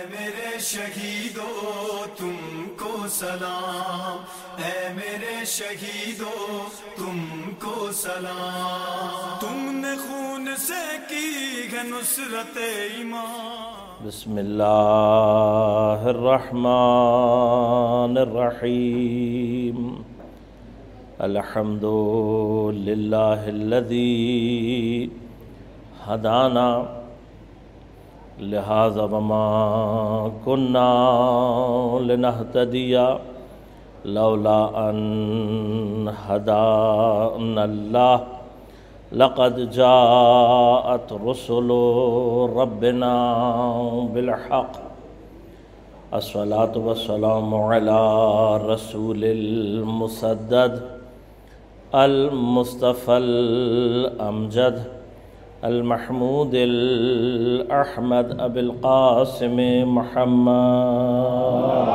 میرے شہیدو تم کو سلام، اے میرے شہیدو تم کو سلام، تم نے خون سے کی ہے نصرت ایمان۔ بسم اللہ الرحمن الرحیم، الحمد للہ الذی ہدانا لہذا وما كنا لنهتدي لولا ان هدانا الله لقد جاءت رسل ربنا بالحق، الصلاة والسلام على رسول المسدد المصطفى الأمجد المحمود الأحمد أبي القاسم محمد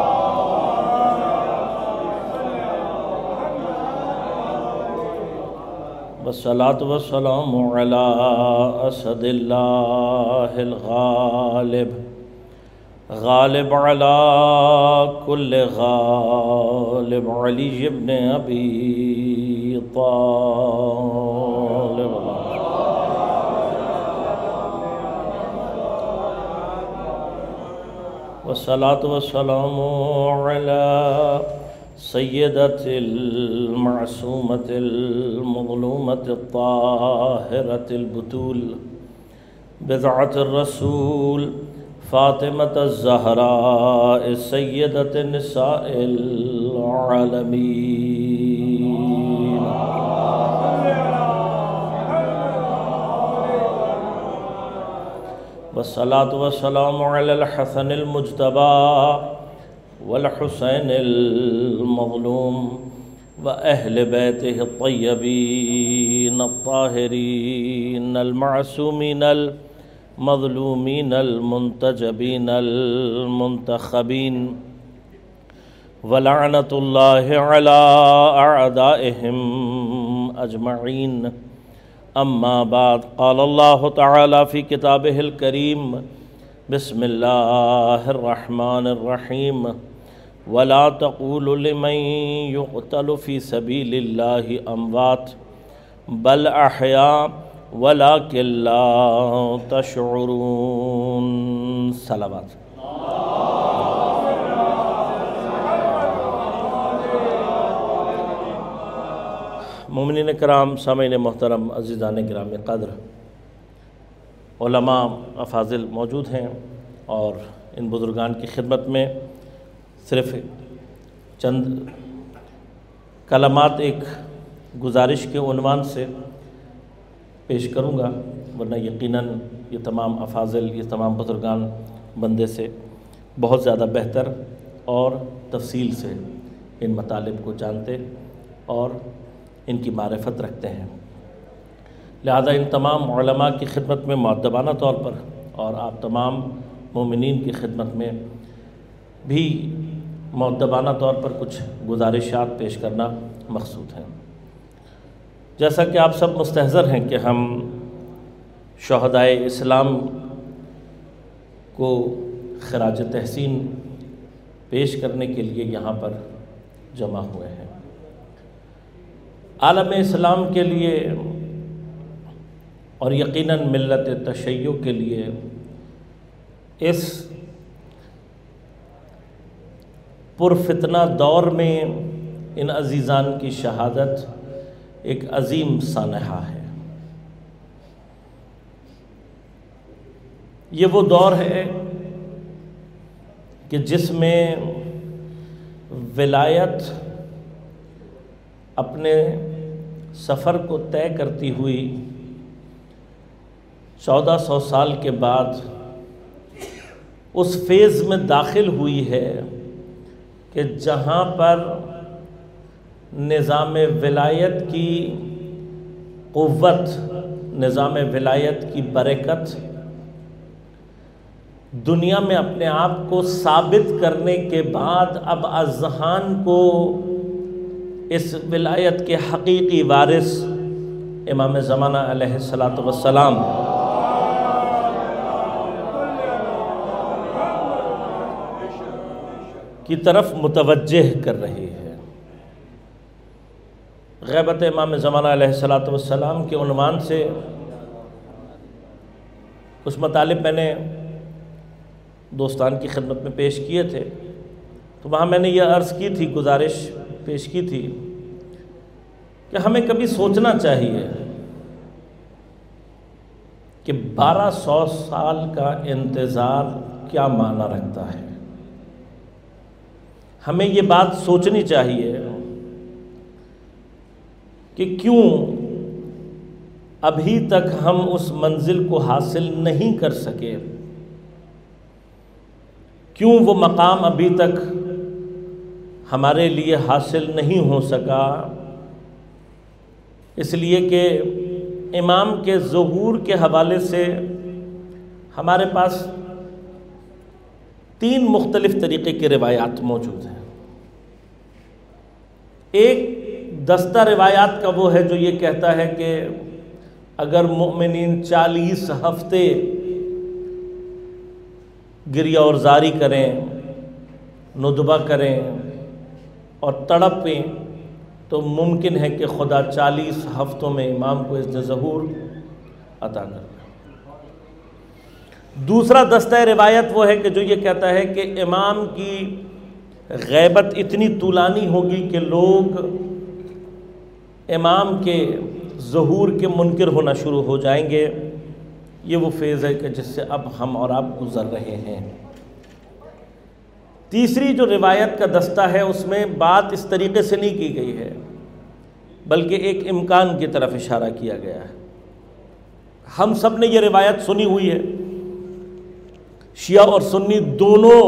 والصلاة والسلام على أسد الله الغالب، غالب على كل غالب، علي بن أبي طالب، والصلاة والسلام على سيدة المعصومة المظلومة الطاهرة البتول بضعة الرسول فاطمة الزهراء سيدة نساء العالمين، والصلاة والسلام على الحسن المجتبى والحسين المظلوم وأهل بيته الطيبين الطاهرين المعصومين المظلومين المنتجبين المنتخبين، ولعنة الله على أعدائهم أجمعين. اما بعد، قال الله تعالى في كتابه الكريم: بسم الله الرحمن الرحيم، ولا تقولوا لمن يقتل في سبيل الله اموات بل احياء ولكن لا تشعرون. صلوات. مومنین کرام، سامعین محترم، عزیزان گرامی قدر، علماء افاضل موجود ہیں، اور ان بزرگان کی خدمت میں صرف چند کلمات ایک گزارش کے عنوان سے پیش کروں گا، ورنہ یقیناً یہ تمام افاضل، یہ تمام بزرگان بندے سے بہت زیادہ بہتر اور تفصیل سے ان مطالب کو جانتے اور ان کی معرفت رکھتے ہیں، لہذا ان تمام علماء کی خدمت میں مؤدبانہ طور پر اور آپ تمام مومنین کی خدمت میں بھی مؤدبانہ طور پر کچھ گزارشات پیش کرنا مقصود ہے۔ جیسا کہ آپ سب مستحضر ہیں کہ ہم شہدائے اسلام کو خراج تحسین پیش کرنے کے لیے یہاں پر جمع ہوئے ہیں۔ عالم اسلام کے لیے اور یقیناً ملت تشیع کے لیے اس پرفتنہ دور میں ان عزیزان کی شہادت ایک عظیم سانحہ ہے۔ یہ وہ دور ہے کہ جس میں ولایت اپنے سفر کو طے کرتی ہوئی 1400 سال کے بعد اس فیز میں داخل ہوئی ہے کہ جہاں پر نظام ولایت کی قوت، نظام ولایت کی برکت دنیا میں اپنے آپ کو ثابت کرنے کے بعد اب اذہان کو اس ولایت کے حقیقی وارث امام زمانہ علیہ السلام کی طرف متوجہ کر رہی ہے۔ غیبت امام زمانہ علیہ السلام کے عنوان سے کچھ مطالب میں نے دوستان کی خدمت میں پیش کیے تھے، تو وہاں میں نے یہ عرض کی تھی، گزارش پیش کی تھی کہ ہمیں کبھی سوچنا چاہیے کہ 1200 سال کا انتظار کیا معنی رکھتا ہے۔ ہمیں یہ بات سوچنی چاہیے کہ کیوں ابھی تک ہم اس منزل کو حاصل نہیں کر سکے، کیوں وہ مقام ابھی تک ہمارے لیے حاصل نہیں ہو سکا؟ اس لیے کہ امام کے ظہور کے حوالے سے ہمارے پاس 3 مختلف طریقے کی روایات موجود ہیں۔ ایک دستہ روایات کا وہ ہے جو یہ کہتا ہے کہ اگر مومنین 40 ہفتے گریہ اور زاری کریں، ندبہ کریں اور تڑپیں تو ممکن ہے کہ خدا 40 ہفتوں میں امام کو اذن ظہور عطا کر دے۔ دوسرا دستہ روایت وہ ہے کہ جو یہ کہتا ہے کہ امام کی غیبت اتنی طولانی ہوگی کہ لوگ امام کے ظہور کے منکر ہونا شروع ہو جائیں گے۔ یہ وہ فیز ہے کہ جس سے اب ہم اور آپ گزر رہے ہیں۔ تیسری جو روایت کا دستہ ہے اس میں بات اس طریقے سے نہیں کی گئی ہے، بلکہ ایک امکان کی طرف اشارہ کیا گیا ہے۔ ہم سب نے یہ روایت سنی ہوئی ہے، شیعہ اور سنی دونوں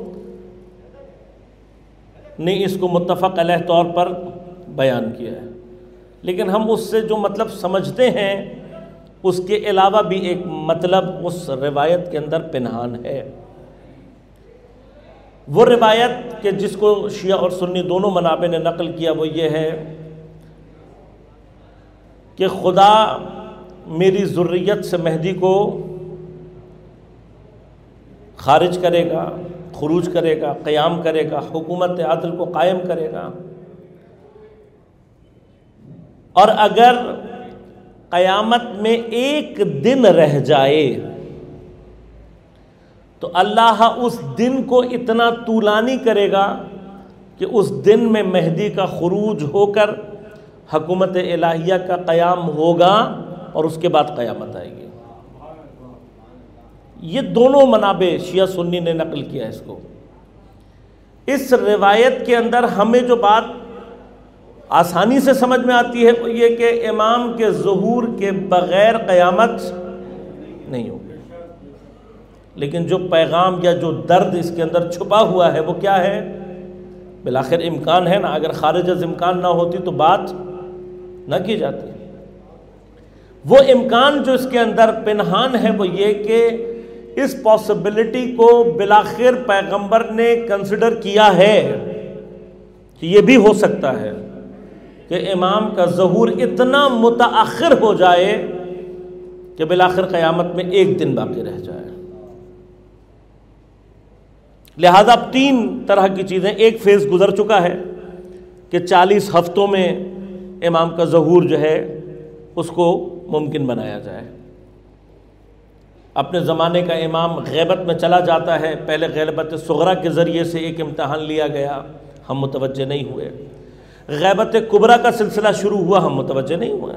نے اس کو متفق علیہ طور پر بیان کیا ہے، لیکن ہم اس سے جو مطلب سمجھتے ہیں اس کے علاوہ بھی ایک مطلب اس روایت کے اندر پنہان ہے۔ وہ روایت کہ جس کو شیعہ اور سنی دونوں منابع نے نقل کیا وہ یہ ہے کہ خدا میری ذریت سے مہدی کو خارج کرے گا، خروج کرے گا، قیام کرے گا، حکومت عدل کو قائم کرے گا، اور اگر قیامت میں ایک دن رہ جائے تو اللہ اس دن کو اتنا طولانی کرے گا کہ اس دن میں مہدی کا خروج ہو کر حکومت الہیہ کا قیام ہوگا اور اس کے بعد قیامت آئے گی۔ یہ دونوں منابع شیعہ سنی نے نقل کیا اس کو۔ اس روایت کے اندر ہمیں جو بات آسانی سے سمجھ میں آتی ہے وہ یہ کہ امام کے ظہور کے بغیر قیامت نہیں ہوگی، لیکن جو پیغام یا جو درد اس کے اندر چھپا ہوا ہے وہ کیا ہے؟ بالآخر امکان ہے نا، اگر خارج از امکان نہ ہوتی تو بات نہ کی جاتی۔ وہ امکان جو اس کے اندر پنہان ہے وہ یہ کہ اس پاسبلٹی کو بالآخر پیغمبر نے کنسیڈر کیا ہے کہ یہ بھی ہو سکتا ہے کہ امام کا ظہور اتنا متاخر ہو جائے کہ بالآخر قیامت میں ایک دن باقی رہ جائے۔ لہذا اب 3 طرح کی چیزیں، ایک فیز گزر چکا ہے کہ 40 ہفتوں میں امام کا ظہور جو ہے اس کو ممکن بنایا جائے۔ اپنے زمانے کا امام غیبت میں چلا جاتا ہے، پہلے غیبت صغریٰ کے ذریعے سے ایک امتحان لیا گیا، ہم متوجہ نہیں ہوئے۔ غیبت کبریٰ کا سلسلہ شروع ہوا، ہم متوجہ نہیں ہوئے۔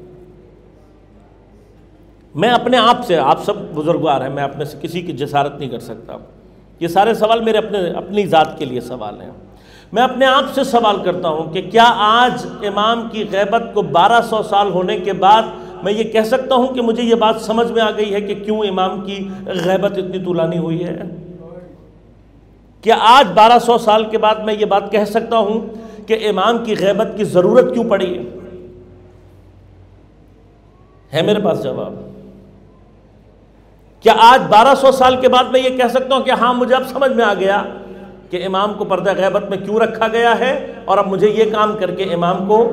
میں اپنے آپ سے، آپ سب بزرگوار ہیں، میں اپنے سے کسی کی جسارت نہیں کر سکتا، یہ سارے سوال میرے اپنی ذات کے لیے سوال ہیں۔ میں اپنے آپ سے سوال کرتا ہوں کہ کیا آج امام کی غیبت کو 1200 سال ہونے کے بعد میں یہ کہہ سکتا ہوں کہ مجھے یہ بات سمجھ میں آ گئی ہے کہ کیوں امام کی غیبت اتنی طولانی ہوئی ہے؟ کیا آج 1200 سال کے بعد میں یہ بات کہہ سکتا ہوں کہ امام کی غیبت کی ضرورت کیوں پڑی ہے میرے پاس جواب؟ کیا آج 1200 سال کے بعد میں یہ کہہ سکتا ہوں کہ ہاں مجھے اب سمجھ میں آ گیا کہ امام کو پردہ غیبت میں کیوں رکھا گیا ہے اور اب مجھے یہ کام کر کے امام کو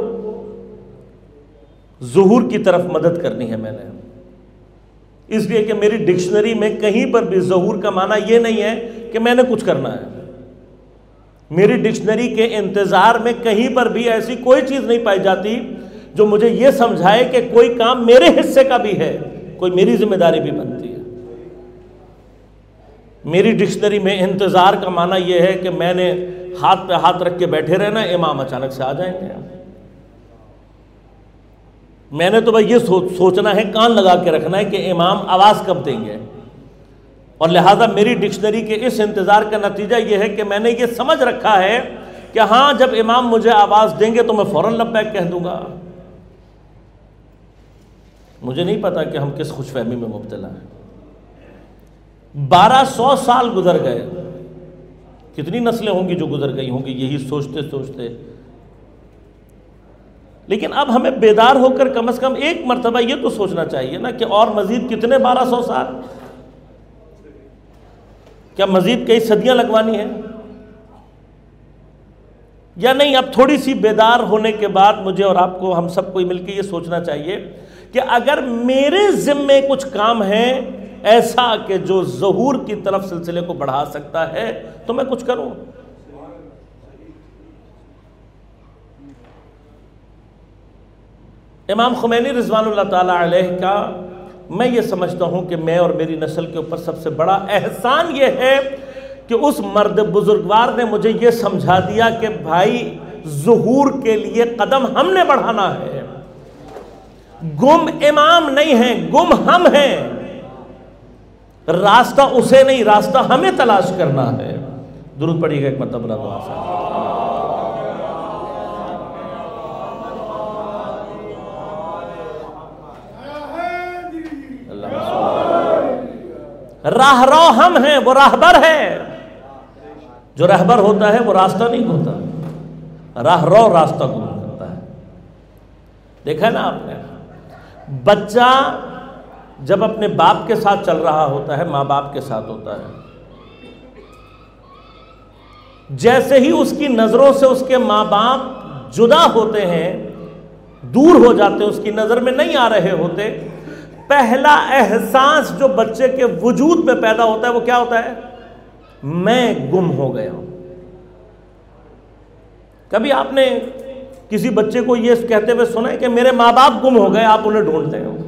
ظہور کی طرف مدد کرنی ہے؟ میں نے اس لیے کہ میری ڈکشنری میں کہیں پر بھی ظہور کا معنی یہ نہیں ہے کہ میں نے کچھ کرنا ہے۔ میری ڈکشنری کے انتظار میں کہیں پر بھی ایسی کوئی چیز نہیں پائی جاتی جو مجھے یہ سمجھائے کہ کوئی کام میرے حصے کا بھی ہے، کوئی میری ذمہ داری بھی بنتی ہے۔ میری ڈکشنری میں انتظار کا معنی یہ ہے کہ میں نے ہاتھ پہ ہاتھ رکھ کے بیٹھے رہنا، امام اچانک سے آ جائیں گے۔ میں نے تو بھائی یہ سوچنا ہے، کان لگا کے رکھنا ہے کہ امام آواز کب دیں گے، اور لہٰذا میری ڈکشنری کے اس انتظار کا نتیجہ یہ ہے کہ میں نے یہ سمجھ رکھا ہے کہ ہاں جب امام مجھے آواز دیں گے تو میں فوراً لبیک کہہ دوں گا۔ مجھے نہیں پتا کہ ہم کس خوش فہمی میں مبتلا ہیں۔ 1200 سال گزر گئے، کتنی نسلیں ہوں گی جو گزر گئی ہوں گی یہی سوچتے سوچتے، لیکن اب ہمیں بیدار ہو کر کم از کم ایک مرتبہ یہ تو سوچنا چاہیے نا کہ اور مزید کتنے 1200 سال، کیا مزید کئی صدیاں لگوانی ہیں یا نہیں؟ اب تھوڑی سی بیدار ہونے کے بعد مجھے اور آپ کو، ہم سب کو مل کے یہ سوچنا چاہیے کہ اگر میرے ذمے کچھ کام ہے ایسا کہ جو ظہور کی طرف سلسلے کو بڑھا سکتا ہے تو میں کچھ کروں۔ امام خمینی رضوان اللہ تعالی علیہ کا میں یہ سمجھتا ہوں کہ میں اور میری نسل کے اوپر سب سے بڑا احسان یہ ہے کہ اس مرد بزرگوار نے مجھے یہ سمجھا دیا کہ بھائی ظہور کے لیے قدم ہم نے بڑھانا ہے، گم امام نہیں ہیں، گم ہم ہیں، راستہ اسے نہیں، راستہ ہمیں تلاش کرنا ہے۔ درود پڑھیے گا ایک مرتبہ بلند آواز سے۔ راہ رو ہم ہیں، وہ راہبر ہے۔ جو رہبر ہوتا ہے وہ راستہ نہیں ہوتا، راہ رو راستہ گم کرتا ہے۔ دیکھا نا آپ نے، بچہ جب اپنے باپ کے ساتھ چل رہا ہوتا ہے، ماں باپ کے ساتھ ہوتا ہے، جیسے ہی اس کی نظروں سے اس کے ماں باپ جدا ہوتے ہیں، دور ہو جاتے ہیں، اس کی نظر میں نہیں آ رہے ہوتے، پہلا احساس جو بچے کے وجود میں پیدا ہوتا ہے وہ کیا ہوتا ہے؟ میں گم ہو گیا ہوں۔ کبھی آپ نے کسی بچے کو یہ کہتے ہوئے سنا ہے کہ میرے ماں باپ گم ہو گئے، آپ انہیں ڈھونڈتے ہو؟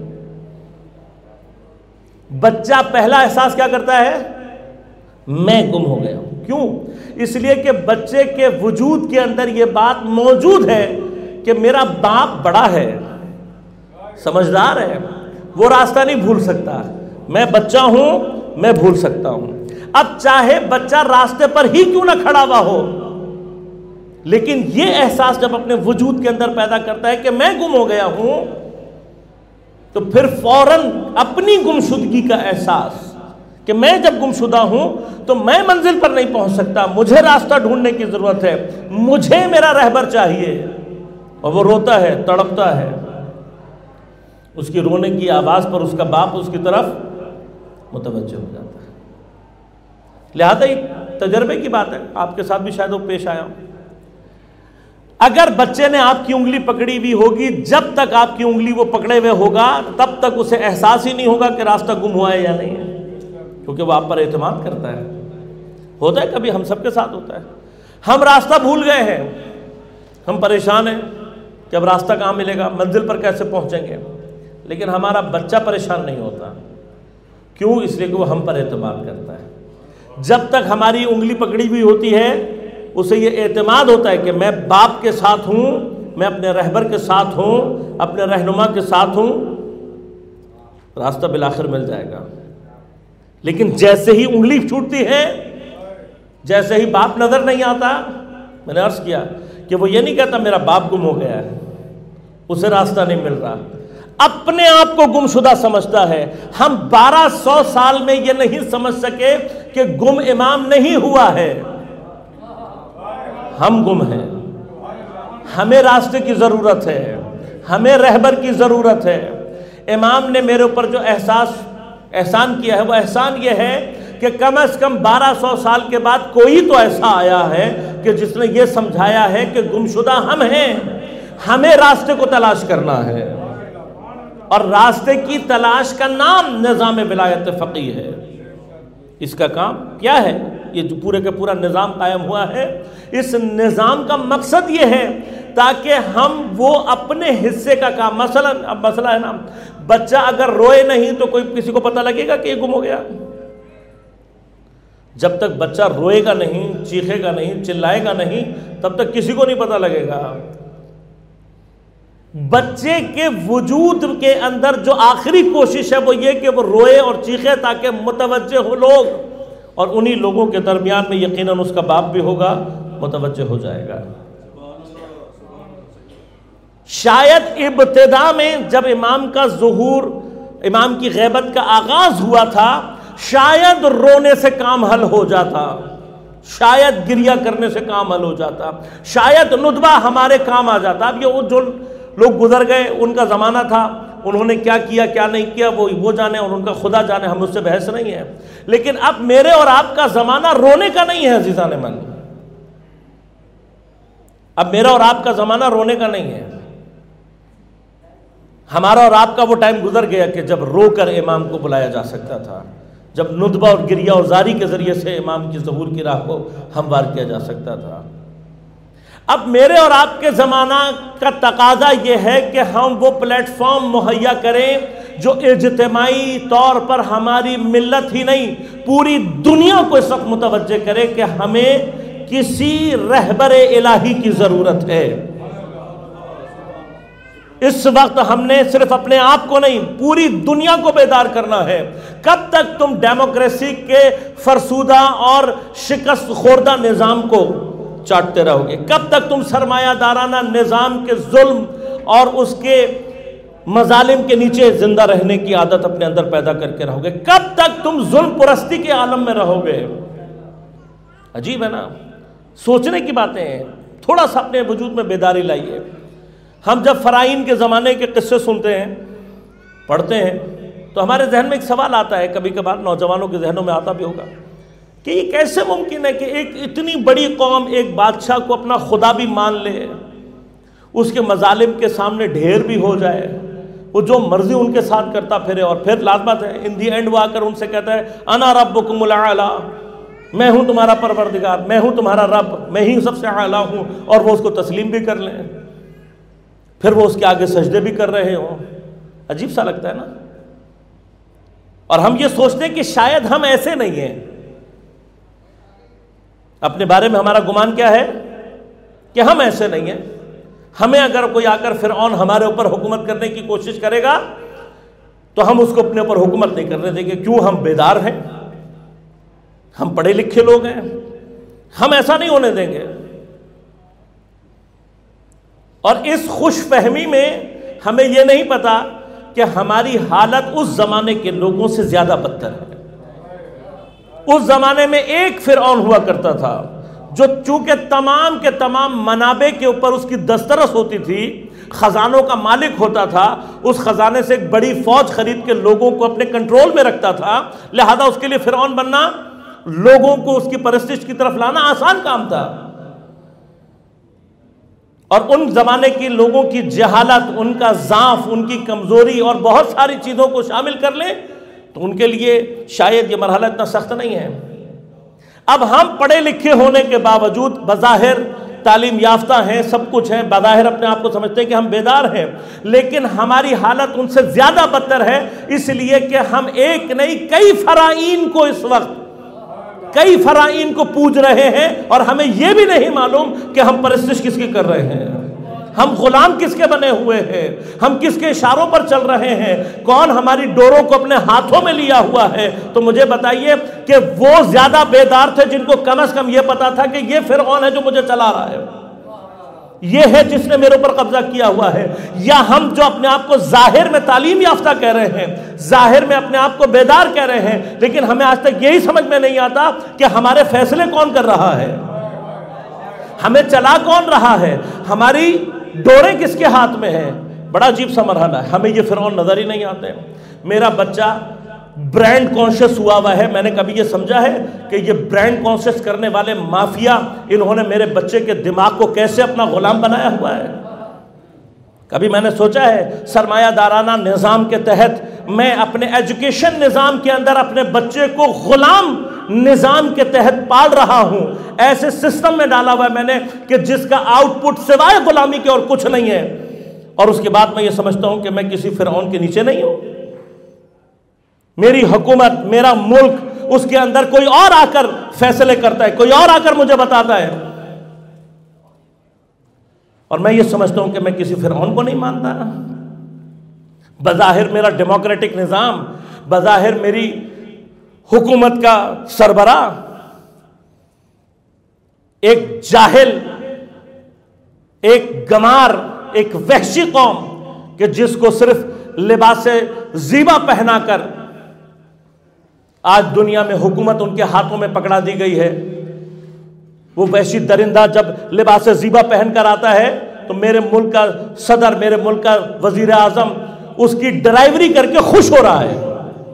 بچہ پہلا احساس کیا کرتا ہے؟ میں گم ہو گیا ہوں۔ کیوں؟ اس لیے کہ بچے کے وجود کے اندر یہ بات موجود ہے کہ میرا باپ بڑا ہے، سمجھدار ہے، وہ راستہ نہیں بھول سکتا، میں بچہ ہوں، میں بھول سکتا ہوں۔ اب چاہے بچہ راستے پر ہی کیوں نہ کھڑا ہوا ہو، لیکن یہ احساس جب اپنے وجود کے اندر پیدا کرتا ہے کہ میں گم ہو گیا ہوں، تو پھر فوراً اپنی گمشدگی کا احساس کہ میں جب گمشدہ ہوں تو میں منزل پر نہیں پہنچ سکتا، مجھے راستہ ڈھونڈنے کی ضرورت ہے، مجھے میرا رہبر چاہیے، اور وہ روتا ہے، تڑپتا ہے، اس کی رونے کی آواز پر اس کا باپ اس کی طرف متوجہ ہو جاتا ہے۔ لہذا ایک تجربے کی بات ہے، آپ کے ساتھ بھی شاید وہ پیش آیا ہو۔ اگر بچے نے آپ کی انگلی پکڑی ہوئی ہوگی، جب تک آپ کی انگلی وہ پکڑے ہوئے ہوگا تب تک اسے احساس ہی نہیں ہوگا کہ راستہ گم ہوا ہے یا نہیں ہے، کیونکہ وہ آپ پر اعتماد کرتا ہے۔ ہوتا ہے کبھی، ہم سب کے ساتھ ہوتا ہے، ہم راستہ بھول گئے ہیں، ہم پریشان ہیں کہ اب راستہ کہاں ملے گا، منزل پر کیسے پہنچیں گے، لیکن ہمارا بچہ پریشان نہیں ہوتا۔ کیوں؟ اس لیے کہ وہ ہم پر اعتماد کرتا ہے۔ جب تک ہماری انگلی پکڑی ہوئی ہوتی ہے اسے یہ اعتماد ہوتا ہے کہ میں باپ کے ساتھ ہوں، میں اپنے رہبر کے ساتھ ہوں، اپنے رہنما کے ساتھ ہوں، راستہ بالآخر مل جائے گا۔ لیکن جیسے ہی انگلی چھوٹتی ہے، جیسے ہی باپ نظر نہیں آتا، میں نے عرض کیا کہ وہ یہ نہیں کہتا میرا باپ گم ہو گیا ہے، اسے راستہ نہیں مل رہا، اپنے آپ کو گمشدہ سمجھتا ہے۔ ہم 1200 سال میں یہ نہیں سمجھ سکے کہ گم امام نہیں ہوا ہے، ہم گم ہیں، ہمیں راستے کی ضرورت ہے، ہمیں رہبر کی ضرورت ہے۔ امام نے میرے اوپر جو احسان کیا ہے وہ احسان یہ ہے کہ کم از کم 1200 سال کے بعد کوئی تو ایسا آیا ہے کہ جس نے یہ سمجھایا ہے کہ گمشدہ ہم ہیں، ہمیں راستے کو تلاش کرنا ہے، اور راستے کی تلاش کا نام نظام ولایت فقیہ ہے۔ اس کا کام کیا ہے؟ یہ جو پورے کا پورا نظام قائم ہوا ہے، اس نظام کا مقصد یہ ہے تاکہ ہم وہ اپنے حصے کا کام، مثلا اب مسئلہ ہے نا، بچہ اگر روئے نہیں تو کوئی کسی کو پتہ لگے گا کہ یہ گم ہو گیا؟ جب تک بچہ روئے گا نہیں، چیخے گا نہیں، چلائے گا نہیں، تب تک کسی کو نہیں پتہ لگے گا۔ بچے کے وجود کے اندر جو آخری کوشش ہے وہ یہ کہ وہ روئے اور چیخے تاکہ متوجہ ہو لوگ، اور انہی لوگوں کے درمیان میں یقیناً اس کا باپ بھی ہوگا، متوجہ ہو جائے گا۔ شاید ابتدا میں جب امام کا ظہور، امام کی غیبت کا آغاز ہوا تھا، شاید رونے سے کام حل ہو جاتا، شاید گریہ کرنے سے کام حل ہو جاتا، شاید ندبہ ہمارے کام آ جاتا۔ اب یہ جو لوگ گزر گئے، ان کا زمانہ تھا، انہوں نے کیا کیا کیا نہیں کیا وہ جانے، اور ان کا خدا جانے، ہم اس سے بحث نہیں ہے۔ لیکن اب میرے اور آپ کا زمانہ رونے کا نہیں ہے عزیزان من، اب میرا اور آپ کا زمانہ رونے کا نہیں ہے۔ ہمارا اور آپ کا وہ ٹائم گزر گیا کہ جب رو کر امام کو بلایا جا سکتا تھا، جب ندبہ اور گریہ اور زاری کے ذریعے سے امام کی ظہور کی راہ کو ہموار کیا جا سکتا تھا۔ اب میرے اور آپ کے زمانہ کا تقاضا یہ ہے کہ ہم وہ پلیٹ فارم مہیا کریں جو اجتماعی طور پر ہماری ملت ہی نہیں پوری دنیا کو اس وقت متوجہ کرے کہ ہمیں کسی رہبر الہی کی ضرورت ہے۔ اس وقت ہم نے صرف اپنے آپ کو نہیں، پوری دنیا کو بیدار کرنا ہے۔ کب تک تم ڈیموکریسی کے فرسودہ اور شکست خوردہ نظام کو چاٹتے رہو گے؟ کب تک تم سرمایہ دارانہ نظام کے ظلم اور اس کے مظالم کے نیچے زندہ رہنے کی عادت اپنے اندر پیدا کر کے رہو گے؟ کب تک تم ظلم پرستی کے عالم میں رہو گے؟ عجیب ہے نا، سوچنے کی باتیں ہیں۔ تھوڑا سا اپنے وجود میں بیداری لائیے۔ ہم جب فرعون کے زمانے کے قصے سنتے ہیں، پڑھتے ہیں، تو ہمارے ذہن میں ایک سوال آتا ہے، کبھی کبھار نوجوانوں کے ذہنوں میں آتا بھی ہوگا کہ یہ کیسے ممکن ہے کہ ایک اتنی بڑی قوم ایک بادشاہ کو اپنا خدا بھی مان لے، اس کے مظالم کے سامنے ڈھیر بھی ہو جائے، وہ جو مرضی ان کے ساتھ کرتا پھرے، اور پھر لازمت ہے ان دی اینڈ وہ آ کر ان سے کہتا ہے انا ربکم الاعلی، میں ہوں تمہارا پروردگار، میں ہوں تمہارا رب، میں ہی سب سے اعلیٰ ہوں، اور وہ اس کو تسلیم بھی کر لیں، پھر وہ اس کے آگے سجدے بھی کر رہے ہوں۔ عجیب سا لگتا ہے نا؟ اور ہم یہ سوچتے ہیں کہ شاید ہم ایسے نہیں ہیں۔ اپنے بارے میں ہمارا گمان کیا ہے کہ ہم ایسے نہیں ہیں۔ ہمیں اگر کوئی آ کر فرعون ہمارے اوپر حکومت کرنے کی کوشش کرے گا تو ہم اس کو اپنے اوپر حکومت نہیں کرنے دیں گے۔ کیوں؟ ہم بیدار ہیں، ہم پڑھے لکھے لوگ ہیں، ہم ایسا نہیں ہونے دیں گے۔ اور اس خوش فہمی میں ہمیں یہ نہیں پتا کہ ہماری حالت اس زمانے کے لوگوں سے زیادہ بدتر ہے۔ اس زمانے میں ایک فرعون ہوا کرتا تھا جو چونکہ تمام کے تمام منابع کے اوپر اس کی دسترس ہوتی تھی، خزانوں کا مالک ہوتا تھا، اس خزانے سے ایک بڑی فوج خرید کے لوگوں کو اپنے کنٹرول میں رکھتا تھا، لہذا اس کے لیے فرعون بننا، لوگوں کو اس کی پرستش کی طرف لانا آسان کام تھا۔ اور ان زمانے کے لوگوں کی جہالت، ان کا ضعف، ان کی کمزوری اور بہت ساری چیزوں کو شامل کر لیں تو ان کے لیے شاید یہ مرحلہ اتنا سخت نہیں ہے۔ اب ہم پڑھے لکھے ہونے کے باوجود بظاہر تعلیم یافتہ ہیں، سب کچھ ہیں، بظاہر اپنے آپ کو سمجھتے ہیں کہ ہم بیدار ہیں، لیکن ہماری حالت ان سے زیادہ بدتر ہے، اس لیے کہ ہم ایک نہیں کئی فرعون کو اس وقت کئی فرعون کو پوج رہے ہیں، اور ہمیں یہ بھی نہیں معلوم کہ ہم پرستش کس کی کر رہے ہیں، ہم غلام کس کے بنے ہوئے ہیں، ہم کس کے اشاروں پر چل رہے ہیں، کون ہماری ڈوروں کو اپنے ہاتھوں میں لیا ہوا ہے۔ تو مجھے بتائیے کہ وہ زیادہ بیدار تھے جن کو کم از کم یہ پتا تھا کہ یہ فرعون ہے جو مجھے چلا رہا ہے، یہ ہے جس نے میرے اوپر قبضہ کیا ہوا ہے، یا ہم جو اپنے آپ کو ظاہر میں تعلیم یافتہ کہہ رہے ہیں، ظاہر میں اپنے آپ کو بیدار کہہ رہے ہیں، لیکن ہمیں آج تک یہی سمجھ میں نہیں آتا کہ ہمارے فیصلے کون کر رہا ہے، ہمیں چلا کون رہا ہے، ہماری ڈوریں کس کے ہاتھ میں ہیں۔ بڑا عجیب سا مرحلہ ہے، ہمیں یہ فرعون نظر ہی نہیں آتے۔ میرا بچہ برانڈ کانشیس ہوا ہوا ہے، میں نے کبھی یہ سمجھا ہے کہ یہ برانڈ کانشیس کرنے والے مافیا، انہوں نے میرے بچے کے دماغ کو کیسے اپنا غلام بنایا ہوا ہے؟ کبھی میں نے سوچا ہے سرمایہ دارانہ نظام کے تحت میں اپنے ایجوکیشن نظام کے اندر اپنے بچے کو غلام نظام کے تحت پال رہا ہوں، ایسے سسٹم میں ڈالا ہوا ہے میں نے کہ جس کا آؤٹ پٹ سوائے غلامی کے اور کچھ نہیں ہے، اور اس کے بعد میں یہ سمجھتا ہوں کہ میں کسی فرعون کے نیچے نہیں ہوں۔ میری حکومت، میرا ملک، اس کے اندر کوئی اور آ کر فیصلے کرتا ہے، کوئی اور آ کر مجھے بتاتا ہے، اور میں یہ سمجھتا ہوں کہ میں کسی فرعون کو نہیں مانتا۔ بظاہر میرا ڈیموکریٹک نظام، بظاہر میری حکومت کا سربراہ ایک جاہل، ایک گمار، ایک وحشی قوم کہ جس کو صرف لباس زیبا پہنا کر آج دنیا میں حکومت ان کے ہاتھوں میں پکڑا دی گئی ہے۔ وہ وحشی درندہ جب لباس زیبا پہن کر آتا ہے تو میرے ملک کا صدر، میرے ملک کا وزیر اعظم اس کی ڈرائیوری کر کے خوش ہو رہا ہے۔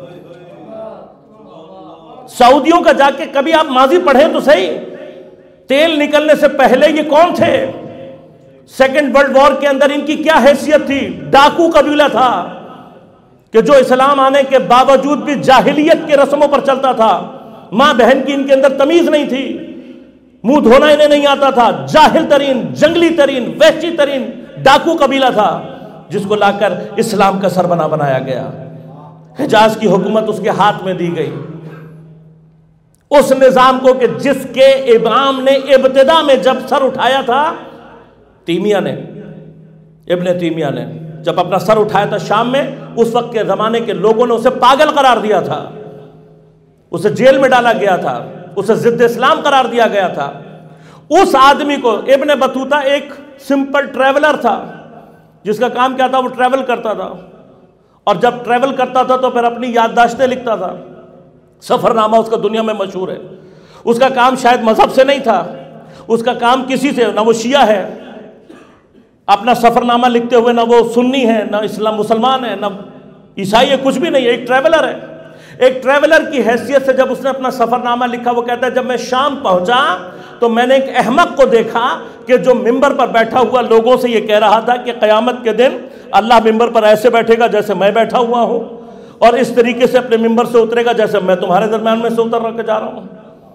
سعودیوں کا جا کے کبھی آپ ماضی پڑھیں تو صحیح، تیل نکلنے سے پہلے یہ کون تھے؟ سیکنڈ ورلڈ وار کے اندر ان کی کیا حیثیت تھی؟ ڈاکو قبیلہ تھا کہ جو اسلام آنے کے باوجود بھی جاہلیت کے رسموں پر چلتا تھا۔ ماں بہن کی ان کے اندر تمیز نہیں تھی، منہ دھونا انہیں نہیں آتا تھا، جاہل ترین، جنگلی ترین، وحشی ترین ڈاکو قبیلہ تھا، جس کو لا کر اسلام کا سربراہ بنایا گیا۔ حجاز کی حکومت اس کے ہاتھ میں دی گئی، اس نظام کو کہ جس کے امام نے ابتدا میں جب سر اٹھایا تھا، تیمیہ نے، ابن تیمیہ نے جب اپنا سر اٹھایا تھا شام میں، اس وقت کے زمانے کے لوگوں نے اسے پاگل قرار دیا تھا، اسے جیل میں ڈالا گیا تھا، اسے ضد اسلام قرار دیا گیا تھا۔ اس آدمی کو ابن بطوطہ ایک سمپل ٹریولر تھا، جس کا کام کیا تھا؟ وہ ٹریول کرتا تھا، اور جب ٹریول کرتا تھا تو پھر اپنی یادداشتیں لکھتا تھا۔ سفر نامہ اس کا دنیا میں مشہور ہے۔ اس کا کام شاید مذہب سے نہیں تھا، اس کا کام کسی سے، نہ وہ شیعہ ہے اپنا سفر نامہ لکھتے ہوئے، نہ وہ سنی ہے، نہ اسلام مسلمان ہے، نہ عیسائی ہے، کچھ بھی نہیں ہے، ایک ٹریولر ہے۔ ایک ٹریولر کی حیثیت سے جب اس نے اپنا سفر نامہ لکھا، وہ کہتا ہے جب میں شام پہنچا تو میں نے ایک احمق کو دیکھا کہ جو ممبر پر بیٹھا ہوا لوگوں سے یہ کہہ رہا تھا کہ قیامت کے دن اللہ ممبر پر ایسے بیٹھے گا جیسے میں بیٹھا ہوا ہوں، اور اس طریقے سے اپنے ممبر سے اترے گا جیسے میں تمہارے درمیان میں سے اتر کے جا رہا ہوں۔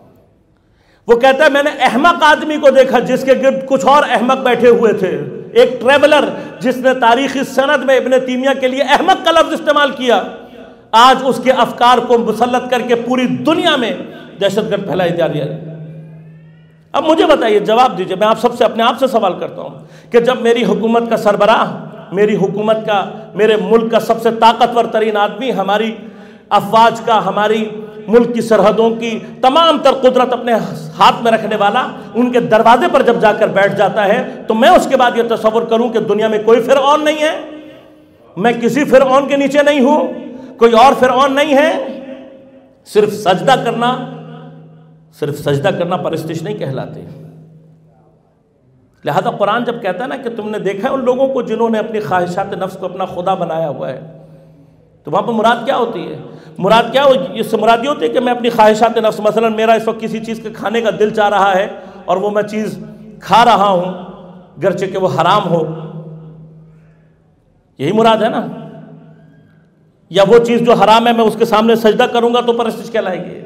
وہ کہتا ہے میں نے احمق آدمی کو دیکھا جس کے گرد کچھ اور احمق بیٹھے ہوئے تھے، ایک ٹریولر جس نے تاریخی سند میں ابن تیمیہ کے لیے احمق کا لفظ استعمال کیا، آج اس کے افکار کو مسلط کر کے پوری دنیا میں دہشت گرد پھیلائی جا رہی ہے۔ اب مجھے بتائیے، جواب دیجئے، میں آپ سب سے، اپنے آپ سے سوال کرتا ہوں کہ جب میری حکومت کا سربراہ، میری حکومت کا، میرے ملک کا سب سے طاقتور ترین آدمی، ہماری افواج کا، ہماری ملک کی سرحدوں کی تمام تر قدرت اپنے ہاتھ میں رکھنے والا ان کے دروازے پر جب جا کر بیٹھ جاتا ہے، تو میں اس کے بعد یہ تصور کروں کہ دنیا میں کوئی فرعون نہیں ہے، میں کسی فرعون کے نیچے نہیں ہوں، کوئی اور فرعون نہیں ہے۔ صرف سجدہ کرنا پرستش نہیں کہلاتے۔ لہذا قرآن جب کہتا ہے نا کہ تم نے دیکھا ہے ان لوگوں کو جنہوں نے اپنی خواہشات نفس کو اپنا خدا بنایا ہوا ہے، تو وہاں پر مراد کیا ہوتی ہے؟ مراد کیا اس سے مراد یہ ہوتی ہے کہ میں اپنی خواہشات نفس، مثلا میرا اس وقت کسی چیز کے کھانے کا دل چاہ رہا ہے اور وہ میں چیز کھا رہا ہوں گرچہ کہ وہ حرام ہو، یہی مراد ہے نا؟ یا وہ چیز جو حرام ہے میں اس کے سامنے سجدہ کروں گا تو پرستش کہلائے گی؟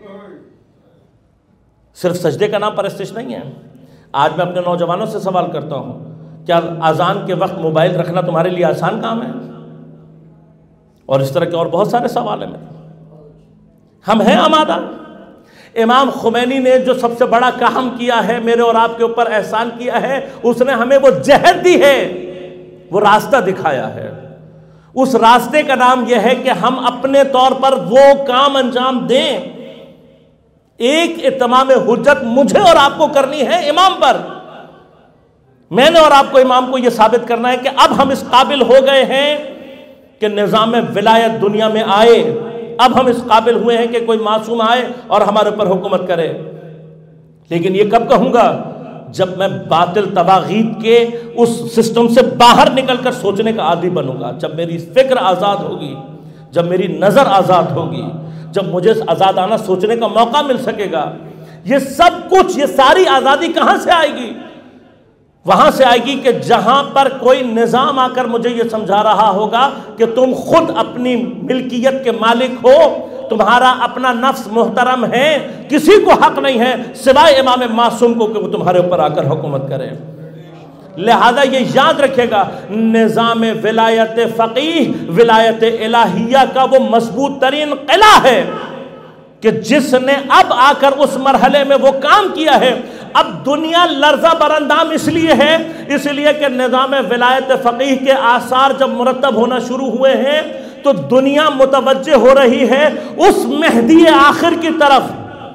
صرف سجدے کا نام پرستش نہیں ہے۔ آج میں اپنے نوجوانوں سے سوال کرتا ہوں، کیا اذان کے وقت موبائل رکھنا تمہارے لیے آسان کام ہے؟ اور اس طرح کے اور بہت سارے سوال ہیں میرے۔ ہم ہیں آمادہ؟ امام خمینی نے جو سب سے بڑا کام کیا ہے، میرے اور آپ کے اوپر احسان کیا ہے، اس نے ہمیں وہ جہد دی ہے، وہ راستہ دکھایا ہے۔ اس راستے کا نام یہ ہے کہ ہم اپنے طور پر وہ کام انجام دیں۔ ایک اتمام حجت مجھے اور آپ کو کرنی ہے امام پر۔ میں نے اور آپ کو امام کو یہ ثابت کرنا ہے کہ اب ہم اس قابل ہو گئے ہیں کہ نظام ولایت دنیا میں آئے، اب ہم اس قابل ہوئے ہیں کہ کوئی معصوم آئے اور ہمارے اوپر حکومت کرے۔ لیکن یہ کب کہوں گا؟ جب میں باطل طواغیت کے اس سسٹم سے باہر نکل کر سوچنے کا عادی بنوں گا، جب میری فکر آزاد ہوگی، جب میری نظر آزاد ہوگی، جب مجھے آزادانہ سوچنے کا موقع مل سکے گا۔ یہ سب کچھ، یہ ساری آزادی کہاں سے آئے گی؟ وہاں سے آئے گی کہ جہاں پر کوئی نظام آ کر مجھے یہ سمجھا رہا ہوگا کہ تم خود اپنی ملکیت کے مالک ہو، تمہارا اپنا نفس محترم ہے، کسی کو حق نہیں ہے سوائے امام معصوم کو کہ وہ تمہارے اوپر آ کر حکومت کرے۔ لہذا یہ یاد رکھے گا، نظام ولایت فقیہ ولایت الہیہ کا وہ مضبوط ترین قلعہ ہے کہ جس نے اب آ کر اس مرحلے میں وہ کام کیا ہے۔ اب دنیا لرزہ براندام اس لیے کہ نظام ولایت فقیہ کے آثار جب مرتب ہونا شروع ہوئے ہیں تو دنیا متوجہ ہو رہی ہے اس مہدی آخر کی طرف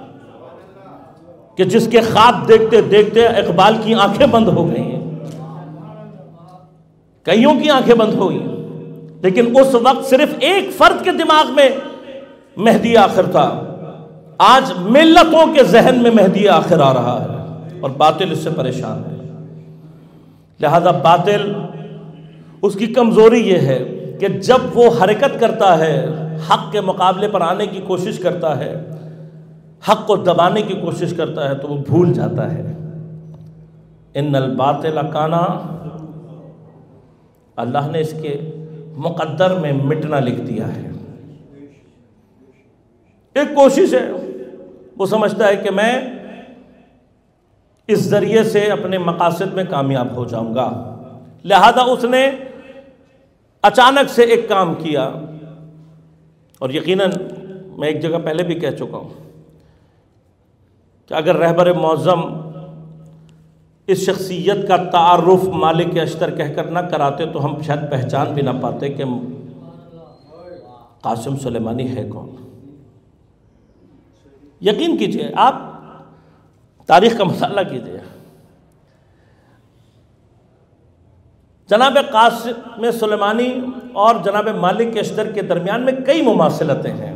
کہ جس کے خواب دیکھتے دیکھتے اقبال کی آنکھیں بند ہو گئی ہیں، کئیوں کی آنکھیں بند ہو گئی، لیکن اس وقت صرف ایک فرد کے دماغ میں مہدی آخر تھا۔ آج ملتوں کے ذہن میں مہدی آخر آ رہا ہے اور باطل اس سے پریشان ہے۔ لہذا باطل اس کی کمزوری یہ ہے کہ جب وہ حرکت کرتا ہے، حق کے مقابلے پر آنے کی کوشش کرتا ہے، حق کو دبانے کی کوشش کرتا ہے تو وہ بھول جاتا ہے ان الباطل کانا، اللہ نے اس کے مقدر میں مٹنا لکھ دیا ہے۔ ایک کوشش ہے، وہ سمجھتا ہے کہ میں اس ذریعے سے اپنے مقاصد میں کامیاب ہو جاؤں گا، لہذا اس نے اچانک سے ایک کام کیا، اور یقیناً میں ایک جگہ پہلے بھی کہہ چکا ہوں کہ اگر رہبر معظم اس شخصیت کا تعارف مالک اشتر کہہ کر نہ کراتے تو ہم شاید پہچان بھی نہ پاتے کہ قاسم سلیمانی ہے کون۔ یقین کیجئے، آپ تاریخ کا مطالعہ کیجئے، جناب قاسم سلیمانی اور جناب مالک اشتر کے درمیان میں کئی مماثلتیں ہیں۔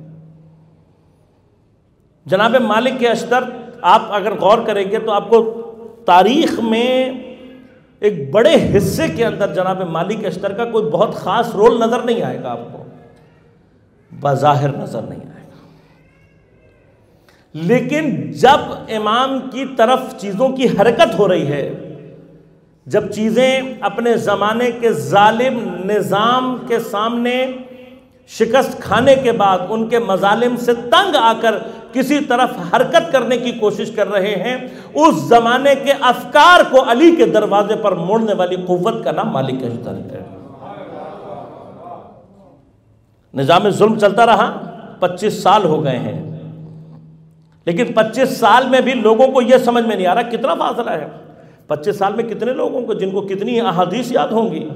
جناب مالک اشتر آپ اگر غور کریں گے تو آپ کو تاریخ میں ایک بڑے حصے کے اندر جناب مالک اشتر کا کوئی بہت خاص رول نظر نہیں آئے گا، آپ کو بظاہر نظر نہیں آئے گا، لیکن جب امام کی طرف چیزوں کی حرکت ہو رہی ہے، جب چیزیں اپنے زمانے کے ظالم نظام کے سامنے شکست کھانے کے بعد ان کے مظالم سے تنگ آ کر کسی طرف حرکت کرنے کی کوشش کر رہے ہیں، اس زمانے کے افکار کو علی کے دروازے پر موڑنے والی قوت کا نام مالک اشتر ہے۔ نظام ظلم چلتا رہا، 25 سال ہو گئے ہیں، لیکن 25 سال میں بھی لوگوں کو یہ سمجھ میں نہیں آ رہا کتنا فاصلہ ہے۔ 25 سال میں کتنے لوگوں کو جن کو کتنی احادیث یاد ہوں گی،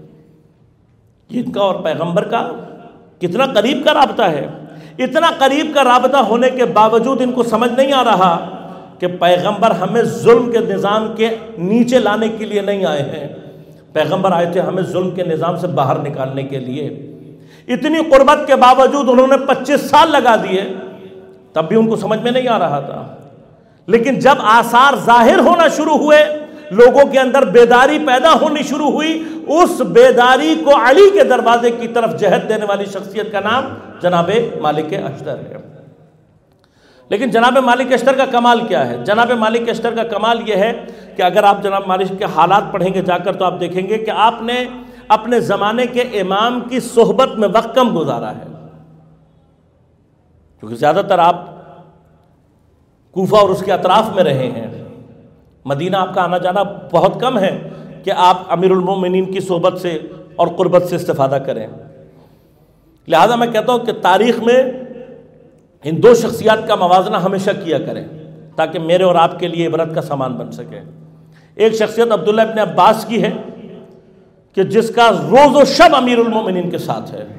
ان کا اور پیغمبر کا کتنا قریب کا رابطہ ہے۔ اتنا قریب کا رابطہ ہونے کے باوجود ان کو سمجھ نہیں آ رہا کہ پیغمبر ہمیں ظلم کے نظام کے نیچے لانے کے لیے نہیں آئے ہیں، پیغمبر آئے تھے ہمیں ظلم کے نظام سے باہر نکالنے کے لیے۔ اتنی قربت کے باوجود انہوں نے 25 سال لگا دیے، تب بھی ان کو سمجھ میں نہیں آ رہا تھا، لیکن جب آثار ظاہر ہونا شروع ہوئے، لوگوں کے اندر بیداری پیدا ہونی شروع ہوئی، اس بیداری کو علی کے دروازے کی طرف جہت دینے والی شخصیت کا نام جناب مالک اشتر ہے۔ لیکن جناب مالک اشتر کا کمال کیا ہے؟ جناب مالک اشتر کا کمال یہ ہے کہ اگر آپ جناب مالک کے حالات پڑھیں گے جا کر تو آپ دیکھیں گے کہ آپ نے اپنے زمانے کے امام کی صحبت میں وقت کم گزارا ہے، کیونکہ زیادہ تر آپ کوفہ اور اس کے اطراف میں رہے ہیں، مدینہ آپ کا آنا جانا بہت کم ہے کہ آپ امیر المومنین کی صحبت سے اور قربت سے استفادہ کریں۔ لہذا میں کہتا ہوں کہ تاریخ میں ان دو شخصیات کا موازنہ ہمیشہ کیا کریں تاکہ میرے اور آپ کے لیے عبرت کا سامان بن سکے۔ ایک شخصیت عبداللہ ابن عباس کی ہے کہ جس کا روز و شب امیر المومنین کے ساتھ ہے،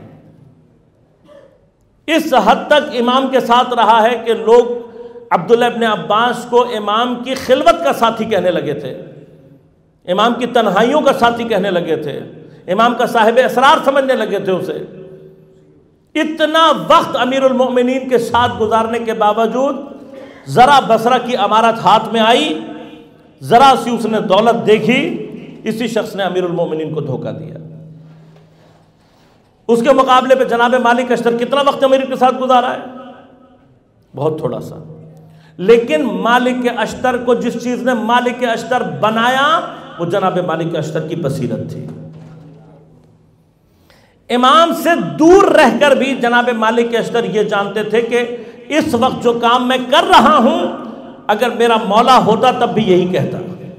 اس حد تک امام کے ساتھ رہا ہے کہ لوگ عبداللہ ابن عباس کو امام کی خلوت کا ساتھی کہنے لگے تھے، امام کی تنہائیوں کا ساتھی کہنے لگے تھے، امام کا صاحب اسرار سمجھنے لگے تھے اسے۔ اتنا وقت امیر المؤمنین کے ساتھ گزارنے کے باوجود ذرا بصرہ کی امارت ہاتھ میں آئی، ذرا سی اس نے دولت دیکھی، اسی شخص نے امیر المؤمنین کو دھوکہ دیا۔ اس کے مقابلے پہ جناب مالک اشتر کتنا وقت امیر کے ساتھ گزارا ہے؟ بہت تھوڑا سا، لیکن مالک اشتر کو جس چیز نے مالک اشتر بنایا وہ جناب مالک اشتر کی بصیرت تھی۔ امام سے دور رہ کر بھی جناب مالک اشتر یہ جانتے تھے کہ اس وقت جو کام میں کر رہا ہوں اگر میرا مولا ہوتا تب بھی یہی کہتا،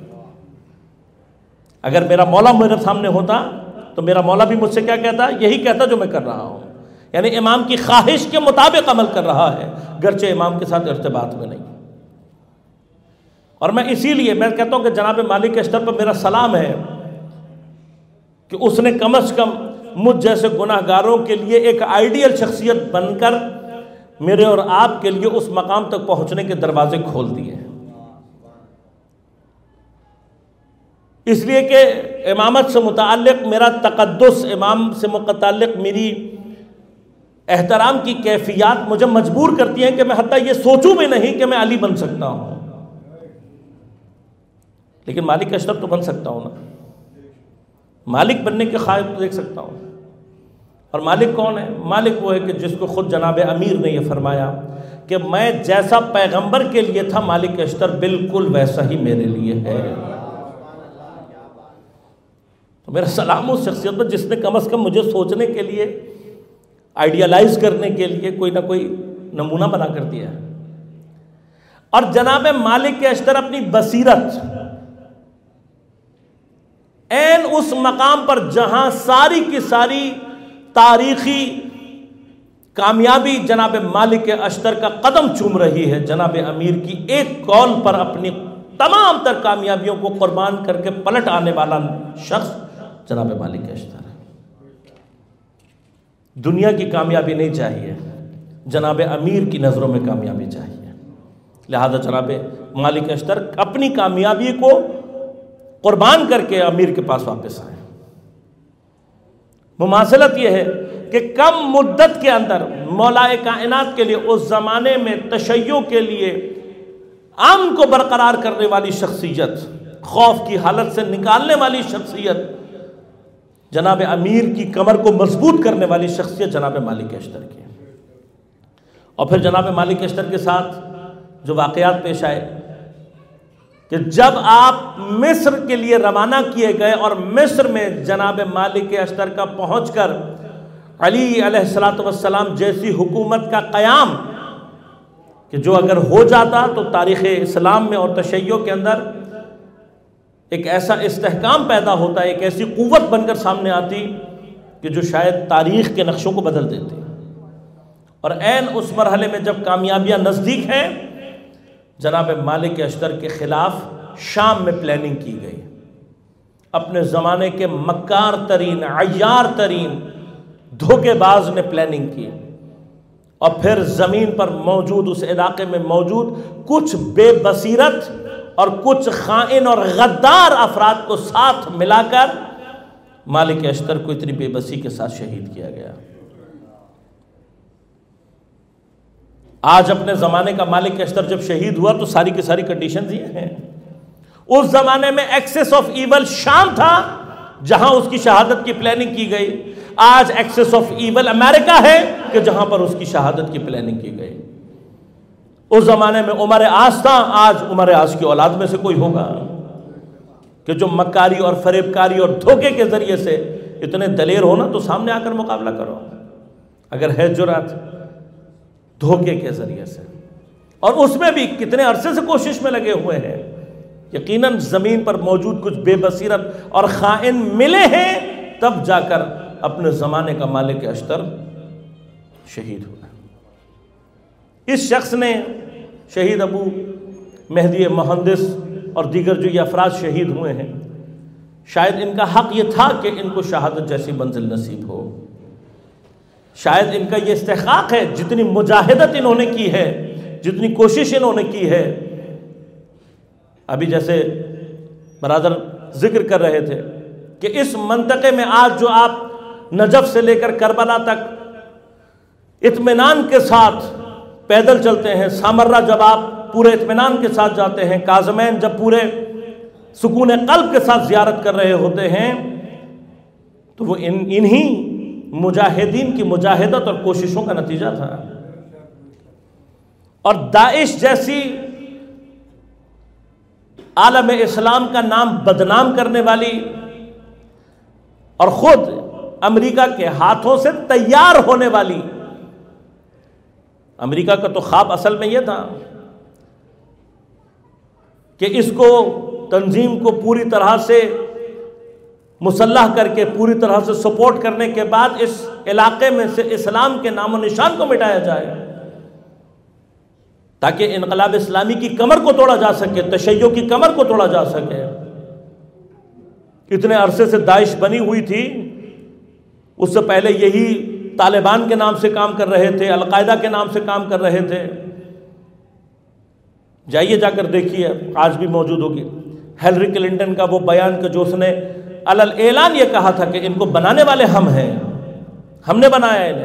اگر میرا مولا میرے سامنے ہوتا تو میرا مولا بھی مجھ سے کیا کہتا؟ یہی کہتا جو میں کر رہا ہوں۔ یعنی امام کی خواہش کے مطابق عمل کر رہا ہے، گرچہ امام کے ساتھ ارتباط میں نہیں۔ اور میں اسی لیے میں کہتا ہوں کہ جناب مالک اشتر پر میرا سلام ہے کہ اس نے کم از کم مجھ جیسے گناہ گاروں کے لیے ایک آئیڈیل شخصیت بن کر میرے اور آپ کے لیے اس مقام تک پہنچنے کے دروازے کھول دیے ہیں۔ اس لیے کہ امامت سے متعلق میرا تقدس، امام سے متعلق میری احترام کی کیفیات مجھے مجبور کرتی ہیں کہ میں حتیٰ یہ سوچوں بھی نہیں کہ میں علی بن سکتا ہوں، لیکن مالک اشتر تو بن سکتا ہوں نا، مالک بننے کے خواہش تو دیکھ سکتا ہوں۔ اور مالک کون ہے؟ مالک وہ ہے کہ جس کو خود جناب امیر نے یہ فرمایا کہ میں جیسا پیغمبر کے لیے تھا مالک اشتر بالکل ویسا ہی میرے لیے ہے۔ تو میرا سلام اس شخصیت پر جس نے کم از کم مجھے سوچنے کے لیے، آئیڈیالائز کرنے کے لیے کوئی نہ کوئی نمونہ بنا کر دیا ہے۔ اور جناب مالک اشتر اپنی بصیرت این اس مقام پر جہاں ساری کی ساری تاریخی کامیابی جناب مالک اشتر کا قدم چوم رہی ہے، جناب امیر کی ایک قول پر اپنی تمام تر کامیابیوں کو قربان کر کے پلٹ آنے والا شخص جناب مالک اشتر ہے۔ دنیا کی کامیابی نہیں چاہیے، جناب امیر کی نظروں میں کامیابی چاہیے، لہذا جناب مالک اشتر اپنی کامیابی کو قربان کر کے امیر کے پاس واپس آئے۔ مماثلت یہ ہے کہ کم مدت کے اندر مولا کائنات کے لیے اس زمانے میں تشیع کے لیے امن کو برقرار کرنے والی شخصیت، خوف کی حالت سے نکالنے والی شخصیت، جناب امیر کی کمر کو مضبوط کرنے والی شخصیت جناب مالک اشتر کی۔ اور پھر جناب مالک اشتر کے ساتھ جو واقعات پیش آئے کہ جب آپ مصر کے لیے روانہ کیے گئے اور مصر میں جناب مالک اشتر کا پہنچ کر علی علیہ السلام جیسی حکومت کا قیام کہ جو اگر ہو جاتا تو تاریخ اسلام میں اور تشیع کے اندر ایک ایسا استحکام پیدا ہوتا ہے، ایک ایسی قوت بن کر سامنے آتی کہ جو شاید تاریخ کے نقشوں کو بدل دیتی۔ اور عین اس مرحلے میں جب کامیابیاں نزدیک ہیں، جناب مالک اشتر کے خلاف شام میں پلاننگ کی گئی، اپنے زمانے کے مکار ترین، عیار ترین دھوکے باز نے پلاننگ کی، اور پھر زمین پر موجود اس علاقے میں موجود کچھ بے بصیرت اور کچھ خائن اور غدار افراد کو ساتھ ملا کر مالک اشتر کو اتنی بے بسی کے ساتھ شہید کیا گیا۔ آج اپنے زمانے کا مالک اشتر جب شہید ہوا تو ساری کی ساری کنڈیشنز یہ ہیں۔ اس زمانے میں ایکسس آف ایول شام تھا جہاں اس کی شہادت کی پلاننگ کی گئی، آج ایکسس آف ایول امریکہ ہے کہ جہاں پر اس کی شہادت کی پلاننگ کی گئی۔ اس زمانے میں عمر آز تھا، آج عمر آز کی اولاد میں سے کوئی ہوگا کہ جو مکاری اور فریب کاری اور دھوکے کے ذریعے سے اتنے دلیر ہونا تو سامنے آ کر مقابلہ کرو، اگر ہے جرات دھوکے کے ذریعے سے، اور اس میں بھی کتنے عرصے سے کوشش میں لگے ہوئے ہیں۔ یقیناً زمین پر موجود کچھ بے بصیرت اور خائن ملے ہیں تب جا کر اپنے زمانے کا مالک اشتر شہید ہوا۔ اس شخص نے شہید ابو مہدی مہندس اور دیگر جو یہ افراد شہید ہوئے ہیں، شاید ان کا حق یہ تھا کہ ان کو شہادت جیسی منزل نصیب ہو، شاید ان کا یہ استحقاق ہے، جتنی مجاہدت انہوں نے کی ہے، جتنی کوشش انہوں نے کی ہے۔ ابھی جیسے برادر ذکر کر رہے تھے کہ اس منطقے میں آج جو آپ نجف سے لے کر کربلا تک اطمینان کے ساتھ پیدل چلتے ہیں، سامرہ جب آپ پورے اطمینان کے ساتھ جاتے ہیں، کاظمین جب پورے سکون قلب کے ساتھ زیارت کر رہے ہوتے ہیں، تو وہ انہی مجاہدین کی مجاہدت اور کوششوں کا نتیجہ تھا۔ اور داعش جیسی عالم اسلام کا نام بدنام کرنے والی اور خود امریکہ کے ہاتھوں سے تیار ہونے والی. امریکہ کا تو خواب اصل میں یہ تھا کہ اس کو تنظیم کو پوری طرح سے مسلح کر کے پوری طرح سے سپورٹ کرنے کے بعد اس علاقے میں سے اسلام کے نام و نشان کو مٹایا جائے تاکہ انقلاب اسلامی کی کمر کو توڑا جا سکے، تشیع کی کمر کو توڑا جا سکے. اتنے عرصے سے داعش بنی ہوئی تھی، اس سے پہلے یہی طالبان کے نام سے کام کر رہے تھے، القاعدہ کے نام سے کام کر رہے تھے. جائیے جا کر دیکھیے، آج بھی موجود ہوگی ہیلری کلنٹن کا وہ بیان کہ جو اس نے علل اعلان یہ کہا تھا کہ ان کو بنانے والے ہم ہیں، ہم نے بنایا انہیں.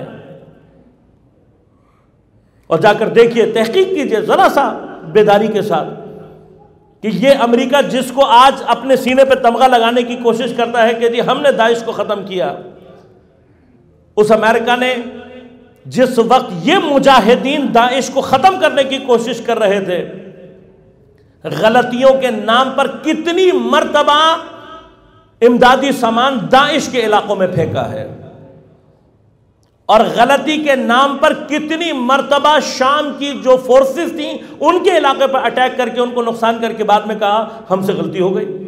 اور جا کر دیکھیے، تحقیق کیجئے ذرا سا بیداری کے ساتھ کہ یہ امریکہ جس کو آج اپنے سینے پہ تمغہ لگانے کی کوشش کرتا ہے کہ جی ہم نے داعش کو ختم کیا، اس امریکہ نے جس وقت یہ مجاہدین داعش کو ختم کرنے کی کوشش کر رہے تھے، غلطیوں کے نام پر کتنی مرتبہ امدادی سامان داعش کے علاقوں میں پھینکا ہے، اور غلطی کے نام پر کتنی مرتبہ شام کی جو فورسز تھیں ان کے علاقے پر اٹیک کر کے ان کو نقصان کر کے بعد میں کہا ہم سے غلطی ہو گئی.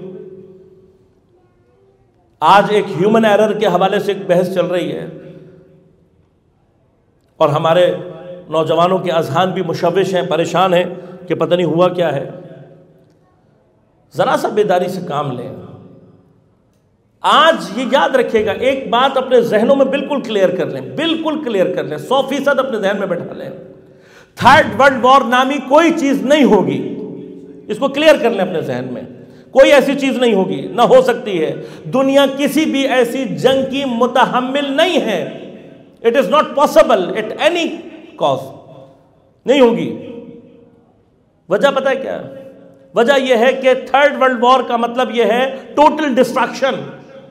آج ایک ہیومن ایرر کے حوالے سے ایک بحث چل رہی ہے اور ہمارے نوجوانوں کے اذہان بھی مشوش ہیں، پریشان ہیں کہ پتہ نہیں ہوا کیا ہے. ذرا سا بیداری سے کام لیں. آج یہ یاد رکھیے گا، ایک بات اپنے ذہنوں میں بالکل کلیئر کر لیں، بالکل کلیئر کر لیں، 100% اپنے ذہن میں بیٹھا لیں. تھرڈ ورلڈ وار نامی کوئی چیز نہیں ہوگی، اس کو کلیئر کر لیں اپنے ذہن میں. کوئی ایسی چیز نہیں ہوگی، نہ ہو سکتی ہے. دنیا کسی بھی ایسی جنگ کی متحمل نہیں ہے. It is not possible at any cost, نہیں ہوگی. وجہ پتہ ہے کیا؟ وجہ یہ ہے کہ تھرڈ ورلڈ وار کا مطلب یہ ہے ٹوٹل ڈسٹرکشن،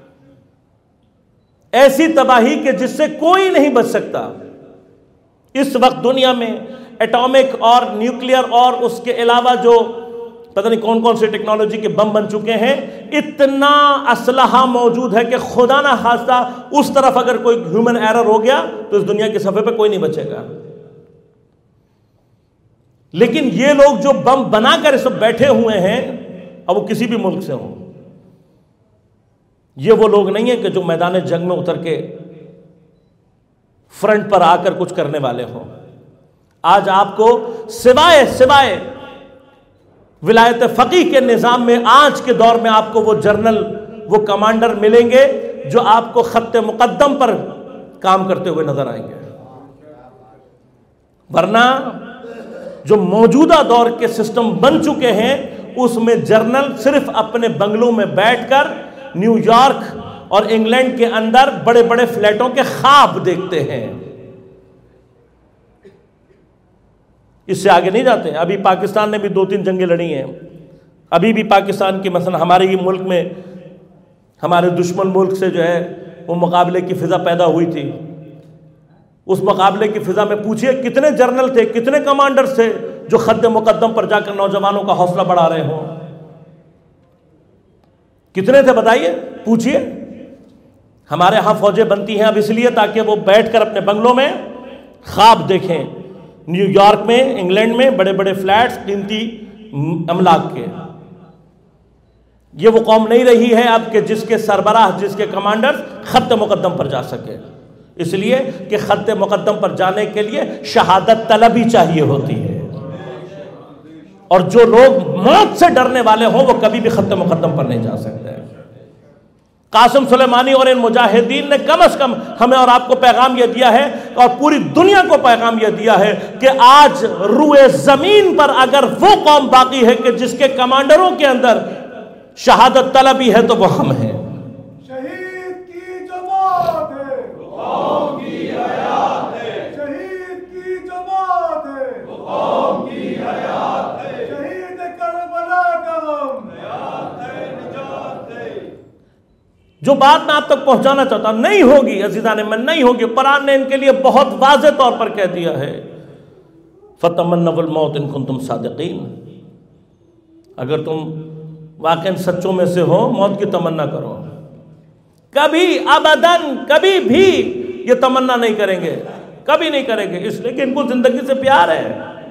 ایسی تباہی کہ جس سے کوئی نہیں بچ سکتا. اس وقت دنیا میں ایٹامک اور نیوکلیئر اور اس کے علاوہ جو پتہ نہیں کون کون سی ٹیکنالوجی کے بم بن چکے ہیں، اتنا اسلحہ موجود ہے کہ خدا نہ خواستہ اس طرف اگر کوئی ہیومن ایرر ہو گیا تو اس دنیا کے صفحے پہ کوئی نہیں بچے گا. لیکن یہ لوگ جو بم بنا کر اس وقت بیٹھے ہوئے ہیں، اب وہ کسی بھی ملک سے ہوں، یہ وہ لوگ نہیں ہیں کہ جو میدان جنگ میں اتر کے فرنٹ پر آ کر کچھ کرنے والے ہوں. آج آپ کو سوائے ولایت فقیہ کے نظام میں آج کے دور میں آپ کو وہ جرنل، وہ کمانڈر ملیں گے جو آپ کو خط مقدم پر کام کرتے ہوئے نظر آئیں گے. ورنہ جو موجودہ دور کے سسٹم بن چکے ہیں اس میں جرنل صرف اپنے بنگلوں میں بیٹھ کر نیو یارک اور انگلینڈ کے اندر بڑے بڑے فلیٹوں کے خواب دیکھتے ہیں. اس سے آگے نہیں جاتے. ابھی پاکستان نے بھی 2-3 جنگیں لڑی ہیں. ابھی بھی پاکستان کی مثلا ہمارے ہی ملک میں ہمارے دشمن ملک سے جو ہے وہ مقابلے کی فضا پیدا ہوئی تھی. اس مقابلے کی فضا میں پوچھئے کتنے جرنل تھے، کتنے کمانڈر تھے جو خط مقدم پر جا کر نوجوانوں کا حوصلہ بڑھا رہے ہوں؟ کتنے تھے بتائیے، پوچھئے. ہمارے ہاں فوجیں بنتی ہیں اب اس لیے تاکہ وہ بیٹھ کر اپنے بنگلوں میں خواب دیکھیں. نیو یارک میں، انگلینڈ میں بڑے بڑے فلیٹس قیمتی املاک کے. یہ وہ قوم نہیں رہی ہے اب کہ جس کے سربراہ، جس کے کمانڈر خط مقدم پر جا سکے. اس لیے کہ خط مقدم پر جانے کے لیے شہادت طلبی چاہیے ہوتی ہے، اور جو لوگ موت سے ڈرنے والے ہوں وہ کبھی بھی خط مقدم پر نہیں جا سکتے. قاسم سلیمانی اور ان مجاہدین نے کم از کم ہمیں اور آپ کو پیغام یہ دیا ہے اور پوری دنیا کو پیغام یہ دیا ہے کہ آج روئے زمین پر اگر وہ قوم باقی ہے کہ جس کے کمانڈروں کے اندر شہادت طلبی ہے تو وہ ہم ہیں. شہید کی جماعت ہے، قوم کی حیات ہے. شہید کی جماعت ہے، قوم کی حیات ہے. شہید کربلا کا غم حیات ہے، نجات ہے. جو بات میں آپ تک پہنچانا چاہتا ہوں نہیں ہوگی عزیزان من، نہیں ہوگی. قرآن نے ان کے لیے بہت واضح طور پر کہہ دیا ہے فَتَمَنَّوُا الْمَوْتَ إِن كُنتُمْ صَادِقِينَ. اگر تم واقعاً سچوں میں سے ہو موت کی تمنا کرو. کبھی ابداً کبھی بھی یہ تمنا نہیں کریں گے, کبھی نہیں کریں گے, اس لیے کہ ان کو زندگی سے پیار ہے.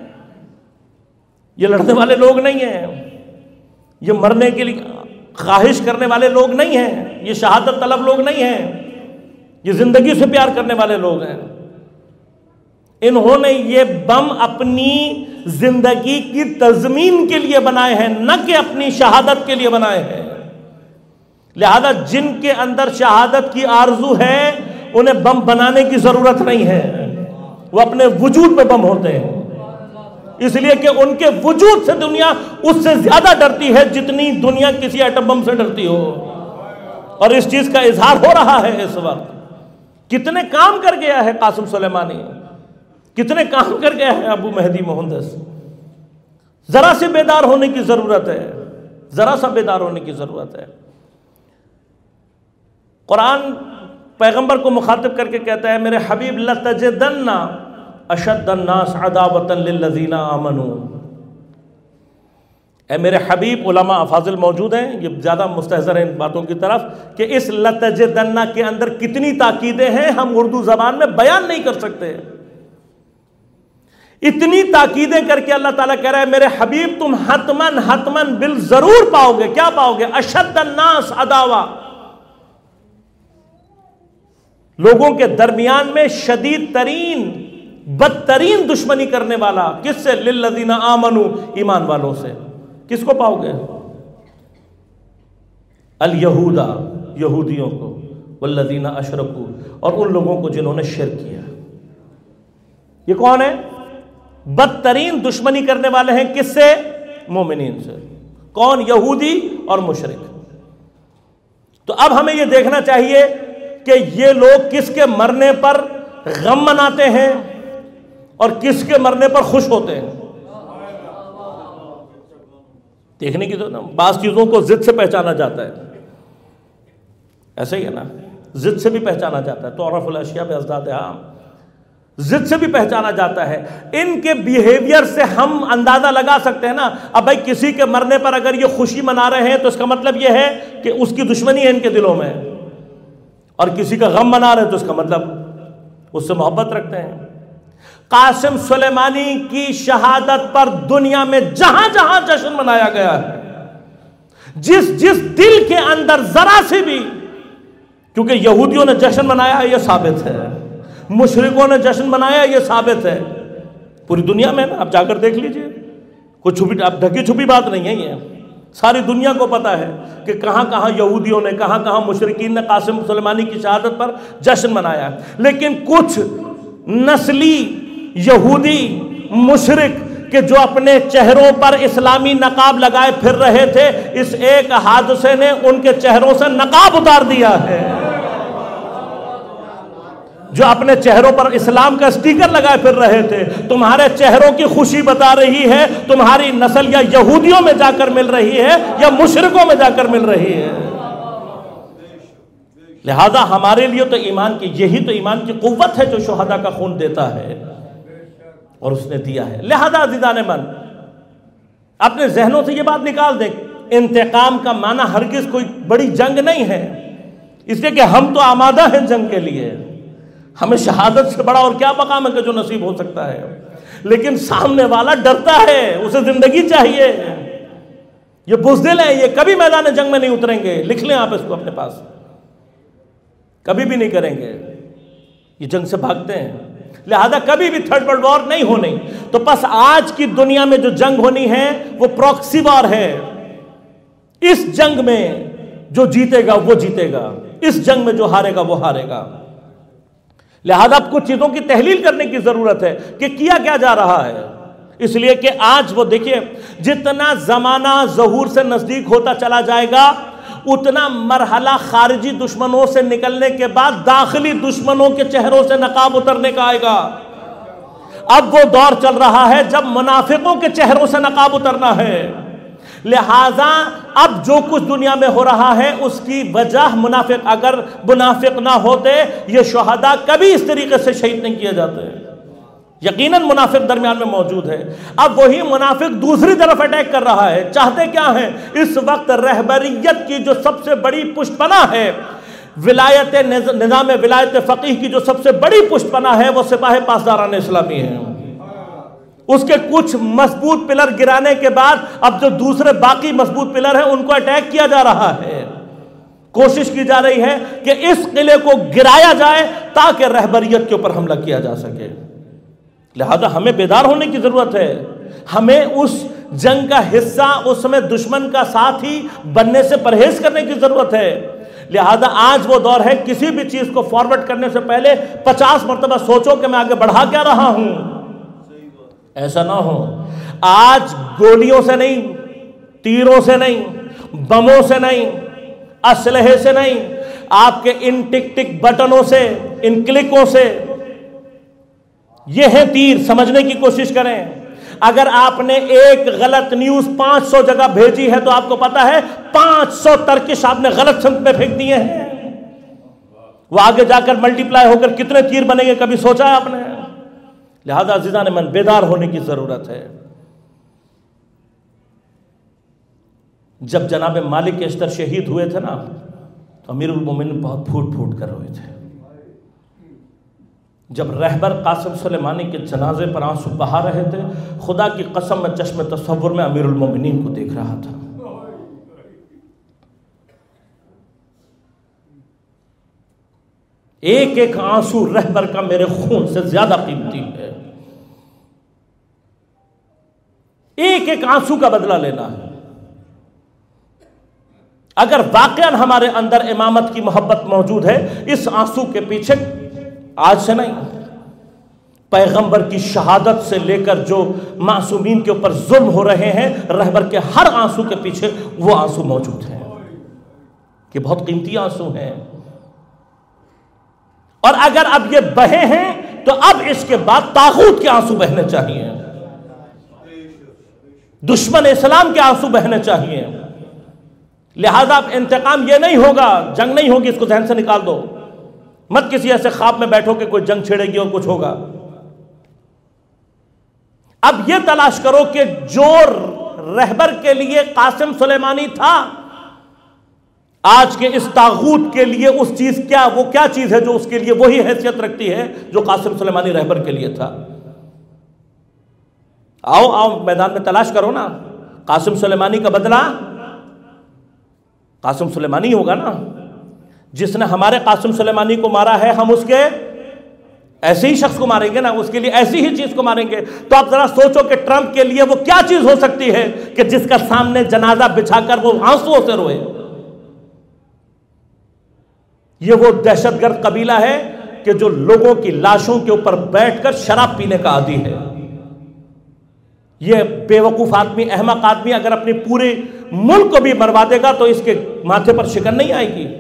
یہ لڑنے والے لوگ نہیں ہیں, یہ مرنے کے لیے خواہش کرنے والے لوگ نہیں ہیں, یہ شہادت طلب لوگ نہیں ہیں, یہ زندگی سے پیار کرنے والے لوگ ہیں. انہوں نے یہ بم اپنی زندگی کی تضمین کے لیے بنائے ہیں, نہ کہ اپنی شہادت کے لیے بنائے ہیں. لہذا جن کے اندر شہادت کی آرزو ہے انہیں بم بنانے کی ضرورت نہیں ہے, وہ اپنے وجود میں بم ہوتے ہیں. اس لیے کہ ان کے وجود سے دنیا اس سے زیادہ ڈرتی ہے جتنی دنیا کسی ایٹم بم سے ڈرتی ہو. اور اس چیز کا اظہار ہو رہا ہے اس وقت. کتنے کام کر گیا ہے قاسم سلیمانی, کتنے کام کر گیا ہے ابو مہدی مہندس. ذرا سے بیدار ہونے کی ضرورت ہے, ذرا سا بیدار ہونے کی ضرورت ہے. قرآن پیغمبر کو مخاطب کر کے کہتا ہے میرے حبیب لَتَجِدَنَّ اشد الناس عداوۃ للذین آمنوا. اے میرے حبیب, علماء افاضل موجود ہیں, یہ زیادہ مستحضر ہیں ان باتوں کی طرف کہ اس لتجدن کے اندر کتنی تاکیدیں ہیں ہم اردو زبان میں بیان نہیں کر سکتے. اتنی تاکیدیں کر کے اللہ تعالیٰ کہہ رہا ہے میرے حبیب تم حتمن حتمن بالضرور پاؤ گے. کیا پاؤ گے؟ اشد الناس عداوہ, لوگوں کے درمیان میں شدید ترین بدترین دشمنی کرنے والا. کس سے؟ للذین آمنوا, ایمان والوں سے. کس کو پاؤ گے؟ الیہودا, یہودیوں کو, والذین اشرکوا, اور ان لوگوں کو جنہوں نے شرک کیا. یہ کون ہے؟ بدترین دشمنی کرنے والے ہیں. کس سے؟ مومنین سے. کون؟ یہودی اور مشرک. تو اب ہمیں یہ دیکھنا چاہیے کہ یہ لوگ کس کے مرنے پر غم مناتے ہیں اور کس کے مرنے پر خوش ہوتے ہیں. دیکھنے کی تو بعض چیزوں کو ضد سے پہچانا جاتا ہے, ایسے ہی ہے نا, ضد سے بھی پہچانا جاتا ہے. تعرف الاشیاء باضدادہا, ضد سے بھی پہچانا جاتا ہے. ان کے بیہیویئر سے ہم اندازہ لگا سکتے ہیں نا. اب بھائی کسی کے مرنے پر اگر یہ خوشی منا رہے ہیں تو اس کا مطلب یہ ہے کہ اس کی دشمنی ہے ان کے دلوں میں, اور کسی کا غم منا رہے ہیں تو اس کا مطلب اس سے محبت رکھتے ہیں. قاسم سلیمانی کی شہادت پر دنیا میں جہاں جہاں جشن منایا گیا ہے, جس جس دل کے اندر ذرا سے بھی, کیونکہ یہودیوں نے جشن منایا یہ ثابت ہے, مشرکوں نے جشن منایا یہ ثابت ہے, پوری دنیا میں نا, آپ جا کر دیکھ لیجئے, کچھ چھپی اب ڈھکی چھپی بات نہیں ہے, یہ ساری دنیا کو پتا ہے کہ کہاں کہاں یہودیوں نے, کہاں کہاں مشرکین نے قاسم سلیمانی کی شہادت پر جشن منایا. لیکن کچھ نسلی یہودی مشرک کہ جو اپنے چہروں پر اسلامی نقاب لگائے پھر رہے تھے, اس ایک حادثے نے ان کے چہروں سے نقاب اتار دیا ہے. جو اپنے چہروں پر اسلام کا اسٹیکر لگائے پھر رہے تھے, تمہارے چہروں کی خوشی بتا رہی ہے تمہاری نسل یا یہودیوں میں جا کر مل رہی ہے یا مشرکوں میں جا کر مل رہی ہے. لہذا ہمارے لیے تو ایمان کی, یہی تو ایمان کی قوت ہے جو شہداء کا خون دیتا ہے, اور اس نے دیا ہے. لہذا عزیزان من, اپنے ذہنوں سے یہ بات نکال دیں, انتقام کا معنی ہرگز کوئی بڑی جنگ نہیں ہے, اس لیے کہ ہم تو آمادہ ہیں جنگ کے لیے. ہمیں شہادت سے بڑا اور کیا مقام ہے کہ جو نصیب ہو سکتا ہے. لیکن سامنے والا ڈرتا ہے, اسے زندگی چاہیے, یہ بزدل ہیں, یہ کبھی میدان جنگ میں نہیں اتریں گے. لکھ لیں آپ اس کو اپنے پاس, کبھی بھی نہیں کریں گے, یہ جنگ سے بھاگتے ہیں. لہذا کبھی بھی تھرڈ ورلڈ وار نہیں ہونی. تو بس آج کی دنیا میں جو جنگ ہونی ہے وہ پروکسی وار ہے. اس جنگ میں جو جیتے گا وہ جیتے گا, اس جنگ میں جو ہارے گا وہ ہارے گا. لہذا اب کچھ چیزوں کی تحلیل کرنے کی ضرورت ہے کہ کیا کیا جا رہا ہے. اس لیے کہ آج وہ دیکھیے, جتنا زمانہ ظہور سے نزدیک ہوتا چلا جائے گا اتنا مرحلہ خارجی دشمنوں سے نکلنے کے بعد داخلی دشمنوں کے چہروں سے نقاب اترنے کا آئے گا. اب وہ دور چل رہا ہے جب منافقوں کے چہروں سے نقاب اترنا ہے. لہذا اب جو کچھ دنیا میں ہو رہا ہے اس کی وجہ منافق, اگر منافق نہ ہوتے یہ شہداء کبھی اس طریقے سے شہید نہیں کیے جاتے. یقیناً منافق درمیان میں موجود ہے. اب وہی منافق دوسری طرف اٹیک کر رہا ہے. چاہتے کیا ہیں؟ اس وقت رہبریت کی جو سب سے بڑی پشت پناہ ہے، نظام ولایت فقیہ کی جو سب سے بڑی پشت پناہ ہے، وہ سپاہ پاسداران اسلامی ہے. اس کے کچھ مضبوط پلر گرانے کے بعد اب جو دوسرے باقی مضبوط پلر ہیں ان کو اٹیک کیا جا رہا ہے. کوشش کی جا رہی ہے کہ اس قلعے کو گرایا جائے تاکہ رہبریت کے اوپر حملہ کیا جا سکے. لہذا ہمیں بیدار ہونے کی ضرورت ہے. ہمیں اس جنگ کا حصہ، اس میں دشمن کا ساتھی بننے سے پرہیز کرنے کی ضرورت ہے. لہذا آج وہ دور ہے، کسی بھی چیز کو فارورڈ کرنے سے پہلے 50 مرتبہ سوچو کہ میں آگے بڑھا کیا رہا ہوں. ایسا نہ ہو. آج گولیوں سے نہیں، تیروں سے نہیں، بموں سے نہیں، اسلحے سے نہیں، آپ کے ان ٹک ٹک بٹنوں سے، ان کلکوں سے، یہ ہے تیر. سمجھنے کی کوشش کریں. اگر آپ نے ایک غلط نیوز 500 جگہ بھیجی ہے تو آپ کو پتا ہے 500 ترکش آپ نے غلط سمت میں پھینک دیے ہیں. وہ آگے جا کر ملٹی پلائی ہو کر کتنے تیر بنیں گے، کبھی سوچا ہے آپ نے؟ لہذا عزیزان من، بیدار ہونے کی ضرورت ہے. جب جناب مالک اشتر شہید ہوئے تھے نا تو امیر المومنین بہت پھوٹ پھوٹ کر روئے تھے. جب رہبر قاسم سلیمانی کے جنازے پر آنسو بہا رہے تھے، خدا کی قسم میں چشم تصور میں امیر المومنین کو دیکھ رہا تھا. ایک ایک آنسو رہبر کا میرے خون سے زیادہ قیمتی ہے. ایک ایک آنسو کا بدلہ لینا ہے. اگر واقعاً ہمارے اندر امامت کی محبت موجود ہے، اس آنسو کے پیچھے آج سے نہیں، پیغمبر کی شہادت سے لے کر جو معصومین کے اوپر ظلم ہو رہے ہیں، رہبر کے ہر آنسو کے پیچھے وہ آنسو موجود ہیں کہ بہت قیمتی آنسو ہیں. اور اگر اب یہ بہے ہیں تو اب اس کے بعد طاغوت کے آنسو بہنے چاہیے، دشمن اسلام کے آنسو بہنے چاہیے. لہذا اب انتقام یہ نہیں ہوگا، جنگ نہیں ہوگی، اس کو ذہن سے نکال دو. مت کسی ایسے خواب میں بیٹھو کہ کوئی جنگ چھڑے گی اور کچھ ہوگا. اب یہ تلاش کرو کہ جو رہبر کے لیے قاسم سلیمانی تھا، آج کے اس طاغوت کے لیے اس چیز وہ کیا چیز ہے جو اس کے لیے وہی حیثیت رکھتی ہے جو قاسم سلیمانی رہبر کے لیے تھا. آؤ میدان میں تلاش کرو نا. قاسم سلیمانی کا بدلہ قاسم سلیمانی ہوگا نا. جس نے ہمارے قاسم سلیمانی کو مارا ہے، ہم اس کے ایسے ہی شخص کو ماریں گے نا، اس کے لیے ایسی ہی چیز کو ماریں گے. تو آپ ذرا سوچو کہ ٹرمپ کے لیے وہ کیا چیز ہو سکتی ہے کہ جس کا سامنے جنازہ بچھا کر وہ آنسوؤں سے روئے. یہ وہ دہشت گرد قبیلہ ہے کہ جو لوگوں کی لاشوں کے اوپر بیٹھ کر شراب پینے کا عادی ہے. یہ بے وقوف آدمی، احمق آدمی اگر اپنی پورے ملک کو بھی مروا دے گا تو اس کے ماتھے پر شکن نہیں آئے گی.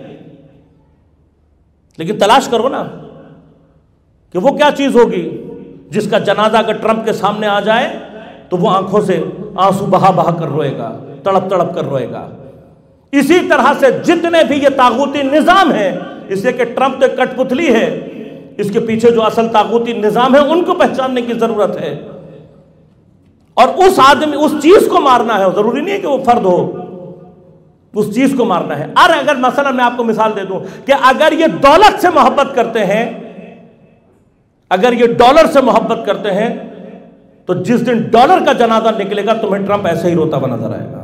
لیکن تلاش کرو نا کہ وہ کیا چیز ہوگی جس کا جنازہ اگر ٹرمپ کے سامنے آ جائے تو وہ آنکھوں سے آنسو بہا بہا کر روئے گا، تڑپ تڑپ کر روئے گا. اسی طرح سے جتنے بھی یہ طاغوتی نظام ہیں، اس لیے کہ ٹرمپ تو کٹ پتلی ہے، اس کے پیچھے جو اصل طاغوتی نظام ہے ان کو پہچاننے کی ضرورت ہے. اور اس آدمی، اس چیز کو مارنا ہے. ضروری نہیں ہے کہ وہ فرد ہو، اس چیز کو مارنا ہے. اگر مثلا میں آپ کو مثال دے دوں کہ اگر یہ دولت سے محبت کرتے ہیں، اگر یہ ڈالر سے محبت کرتے ہیں، تو جس دن ڈالر کا جنازہ نکلے گا تمہیں ٹرمپ ایسے ہی روتا ہوا نظر آئے گا.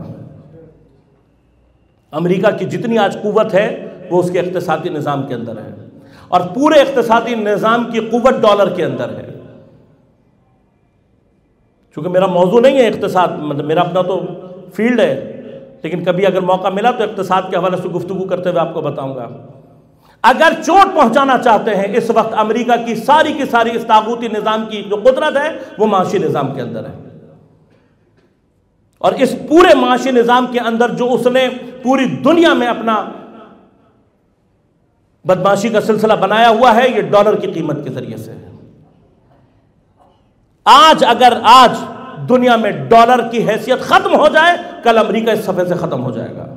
امریکہ کی جتنی آج قوت ہے وہ اس کے اقتصادی نظام کے اندر ہے، اور پورے اقتصادی نظام کی قوت ڈالر کے اندر ہے. چونکہ میرا موضوع نہیں ہے اقتصاد، مطلب میرا اپنا تو فیلڈ ہے، لیکن کبھی اگر موقع ملا تو اقتصاد کے حوالے سے گفتگو کرتے ہوئے آپ کو بتاؤں گا. اگر چوٹ پہنچانا چاہتے ہیں اس وقت امریکہ کی ساری اس طاغوتی نظام کی جو قدرت ہے وہ معاشی نظام کے اندر ہے. اور اس پورے معاشی نظام کے اندر جو اس نے پوری دنیا میں اپنا بدماشی کا سلسلہ بنایا ہوا ہے، یہ ڈالر کی قیمت کے ذریعے سے ہے. اگر آج دنیا میں ڈالر کی حیثیت ختم ہو جائے، کل امریکہ اس صفحے سے ختم ہو جائے گا.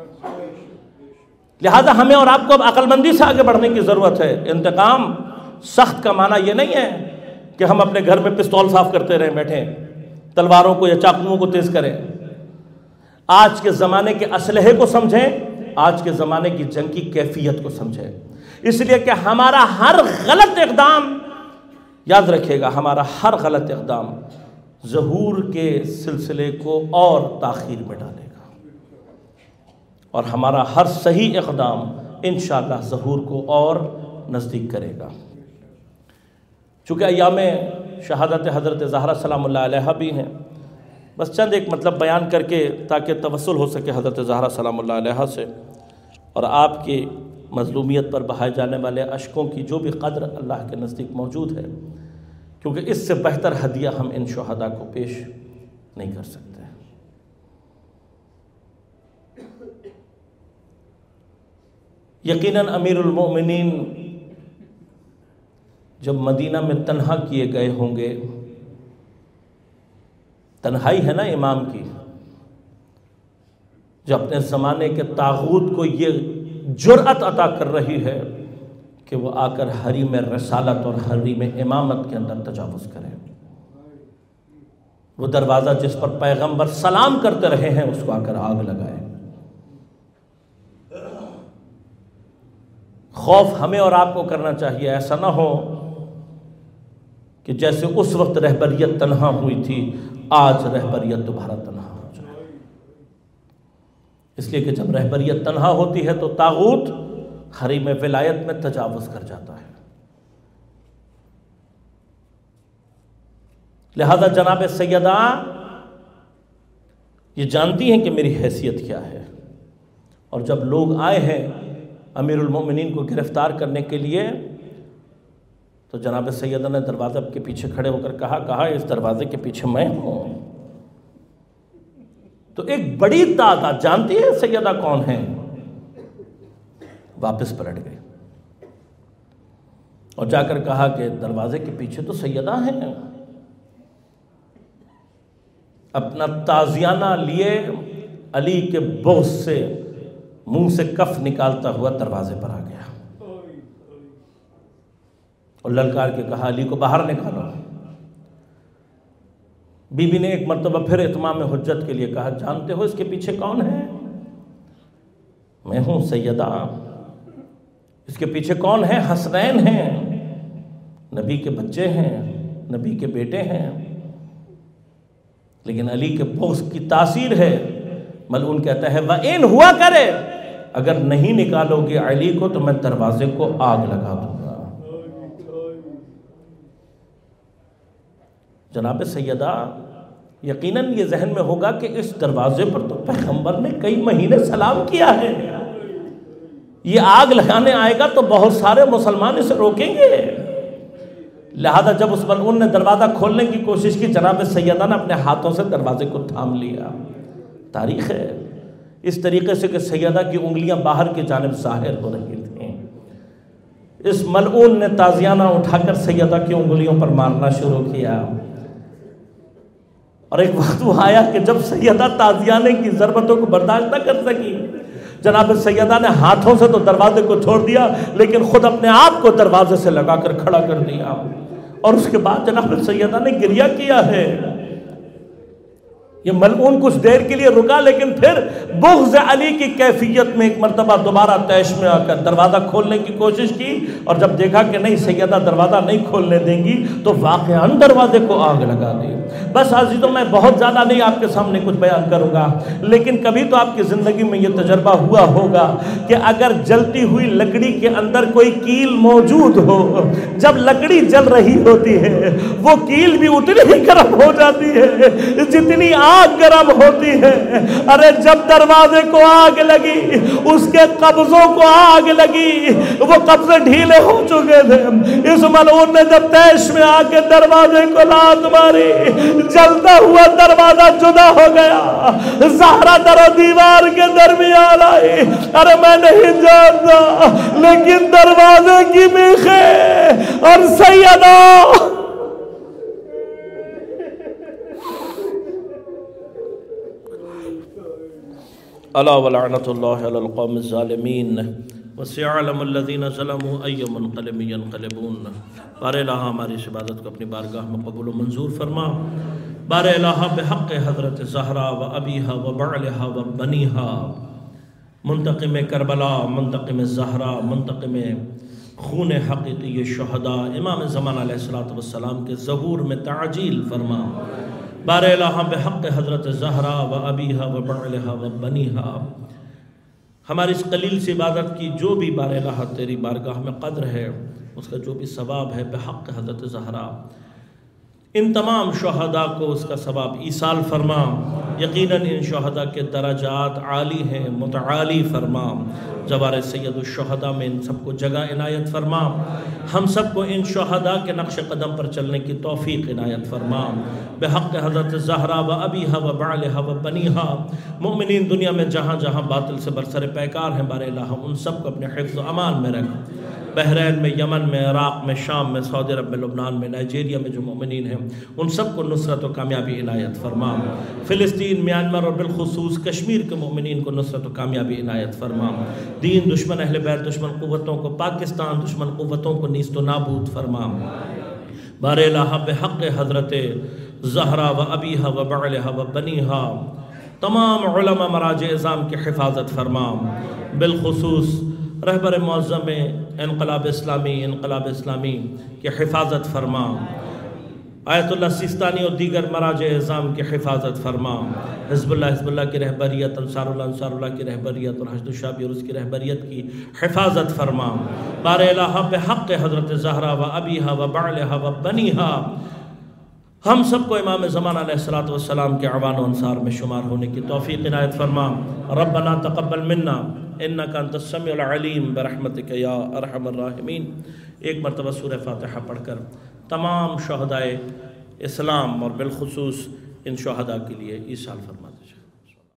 لہذا ہمیں اور آپ کو اب عقل مندی سے آگے بڑھنے کی ضرورت ہے. انتقام سخت کا معنی یہ نہیں ہے کہ ہم اپنے گھر میں پستول صاف کرتے رہیں بیٹھے، تلواروں کو یا چاقوؤں کو تیز کریں۔ آج کے زمانے کے اسلحے کو سمجھیں، آج کے زمانے کی جنگ کی کیفیت کو سمجھیں، اس لیے کہ ہمارا ہر غلط اقدام، یاد رکھیے گا، ہمارا ہر غلط اقدام ظہور کے سلسلے کو اور تاخیر میں ڈالے گا، اور ہمارا ہر صحیح اقدام انشاءاللہ ظہور کو اور نزدیک کرے گا۔ چونکہ ایام شہادت حضرت زہرا سلام اللہ علیہا بھی ہیں، بس چند ایک مطلب بیان کر کے تاکہ توسل ہو سکے حضرت زہرا سلام اللہ علیہا سے، اور آپ کی مظلومیت پر بہائے جانے والے اشکوں کی جو بھی قدر اللہ کے نزدیک موجود ہے، کیونکہ اس سے بہتر ہدیہ ہم ان شہداء کو پیش نہیں کر سکتے۔ یقیناً امیر المومنین جب مدینہ میں تنہا کیے گئے ہوں گے، تنہائی ہے نا امام کی، جو اپنے زمانے کے طاغوت کو یہ جرأت عطا کر رہی ہے کہ وہ آ کر حریم رسالت اور حریم امامت کے اندر تجاوز کرے، وہ دروازہ جس پر پیغمبر سلام کرتے رہے ہیں اس کو آ کر آگ لگائے۔ خوف ہمیں اور آپ کو کرنا چاہیے، ایسا نہ ہو کہ جیسے اس وقت رہبریت تنہا ہوئی تھی، آج رہبریت دوبارہ تنہا ہو جائے۔ اس لیے کہ جب رہبریت تنہا ہوتی ہے تو طاغوت حریم ولایت میں تجاوز کر جاتا ہے۔ لہذا جناب سیدہ یہ جانتی ہیں کہ میری حیثیت کیا ہے، اور جب لوگ آئے ہیں امیر المومنین کو گرفتار کرنے کے لیے تو جناب سیدہ نے دروازے کے پیچھے کھڑے ہو کر کہا اس دروازے کے پیچھے میں ہوں۔ تو ایک بڑی تعداد جانتی ہے سیدہ کون ہیں، واپس پلٹ گئے اور جا کر کہا کہ دروازے کے پیچھے تو سیدہ ہیں۔ اپنا تازیانہ لیے علی کے بغض سے منہ سے کف نکالتا ہوا دروازے پر آ گیا اور للکار کے کہا علی کو باہر نکالو۔ بی بی نے ایک مرتبہ پھر اتمام حجت کے لیے کہا جانتے ہو اس کے پیچھے کون ہے؟ میں ہوں سیدہ۔ اس کے پیچھے کون ہے؟ حسنین ہیں، نبی کے بچے ہیں، نبی کے بیٹے ہیں، لیکن علی کے بغض کی تاثیر ہے۔ ملعون کہتا ہے وَإِنْ ہوا کرے اگر نہیں نکالو گے علی کو تو میں دروازے کو آگ لگا دوں گا۔ جناب سیدہ یقیناً یہ ذہن میں ہوگا کہ اس دروازے پر تو پیغمبر نے کئی مہینے سلام کیا ہے، یہ آگ لگانے آئے گا تو بہت سارے مسلمان اسے روکیں گے۔ لہذا جب اس ملعون نے دروازہ کھولنے کی کوشش کی، جناب سیدہ نے اپنے ہاتھوں سے دروازے کو تھام لیا۔ تاریخ ہے اس طریقے سے کہ سیدہ کی انگلیاں باہر کی جانب ظاہر ہو رہی تھیں۔ اس ملعون نے تازیانہ اٹھا کر سیدہ کی انگلیوں پر مارنا شروع کیا، اور ایک وقت وہ آیا کہ جب سیدہ تازیانے کی ضربتوں کو برداشت نہ کر سکی، جناب سیدہ نے ہاتھوں سے تو دروازے کو چھوڑ دیا لیکن خود اپنے آپ کو دروازے سے لگا کر کھڑا کر دیا، اور اس کے بعد جناب سیدہ نے گریہ کیا ہے۔ یہ ملعون کچھ دیر کے لیے رکا لیکن پھر بغض علی کی کیفیت میں ایک مرتبہ دوبارہ طیش میں آ کر دروازہ کھولنے کی کوشش کی، اور جب دیکھا کہ نہیں سیدہ دروازہ نہیں کھولنے دیں گی تو واقعاً دروازے کو آگ لگا دی۔ بس عزیزوں میں بہت زیادہ نہیں آپ کے سامنے کچھ بیان کروں گا، لیکن کبھی تو آپ کی زندگی میں یہ تجربہ ہوا ہوگا کہ اگر جلتی ہوئی لکڑی کے اندر کوئی کیل موجود ہو، جب لکڑی جل رہی ہوتی ہے وہ کیل بھی اتنی ہی گرم ہو جاتی ہے جتنی آگ گرم ہوتی ہے۔ ارے جب دروازے کو آگ لگی، اس کے قبضوں کو آگ لگی، وہ قبضے ڈھیلے ہو چکے تھے، اس ملعون نے جب طیش میں آ کے دروازے کو لات ماری، جلتا ہوا دروازہ جدا ہو گیا، زہرا در و دیوار کے درمیان آئی۔ ارے میں نہیں جانتا لیکن دروازے کی میخیں اور سیدہ الا ولعنت اللہ علی القوم الظالمین وسيعلم الذين ظلموا أي منقلب ينقلبون۔ بار الہ ہماری اس عبادت کو اپنی بارگاہ میں قبول و منظور فرما۔ بار الہ بحق حضرت زہرا و ابیہا و بعلہا و بنیہا، منتقم کربلا، منتقم زہرا، منتقم خون حقیقی شہداء امام زمان علیہ السلام کے ظہور میں تعجیل فرما۔ بار الہ بحق حضرت زہرا و ابیہا و بعلہا و بنیہا، ہماری اس قلیل سی عبادت کی جو بھی بار الہ تیری بارگاہ میں قدر ہے، اس کا جو بھی ثواب ہے بحق حضرت زہرا، ان تمام شہداء کو اس کا ثواب ایصال فرما۔ یقیناً ان شہداء کے درجات عالی ہیں، متعالی فرما۔ جوار سید الشہداء میں ان سب کو جگہ عنایت فرما۔ ہم سب کو ان شہداء کے نقش قدم پر چلنے کی توفیق عنایت فرما۔ بحق حضرت زہرا و ابیہا و بعلہا و بنیہا، مومنین دنیا میں جہاں جہاں باطل سے برسر پیکار ہیں بار الہ ان سب کو اپنے حفظ و امان میں رکھ۔ بحرین میں، یمن میں، عراق میں، شام میں، سعودی عرب میں، لبنان میں، نائجیریا میں جو مومنین ہیں ان سب کو نصرت و کامیابی عنایت فرما۔ فلسطین، میانمار اور بالخصوص کشمیر کے مومنین کو نصرت و کامیابی عنایت فرما۔ دین دشمن، اہل بیت دشمن قوتوں کو، پاکستان دشمن قوتوں کو نیست و نابود فرما۔ بار الہ بحق حضرت زہرا و ابیہا و بعلہا و بنیہا، تمام علماء مراجع اعظام کی حفاظت فرما، بالخصوص رہبر معظم انقلاب اسلامی کی حفاظت فرما۔ آیت اللہ سیستانی اور دیگر مراجع اعظام کی حفاظت فرما۔ حزب اللہ کی رہبریت، انصار اللہ کی رہبریت اور حشد الشعبی اور اس کی رہبریت کی حفاظت فرما۔ بار الہ بحق حضرت زہرا و ابیہا و بعلہا و بنیہا، ہم سب کو امام زمان علیہ السلام کے اعوان و انصار میں شمار ہونے کی توفیق عنایت فرما۔ ربنا تقبل منا انک انت السمیع العلیم برحمتک یا ارحم الراحمین۔ ایک مرتبہ سورہ فاتحہ پڑھ کر تمام شہدائے اسلام اور بالخصوص ان شہداء کے لیے ایصال فرما۔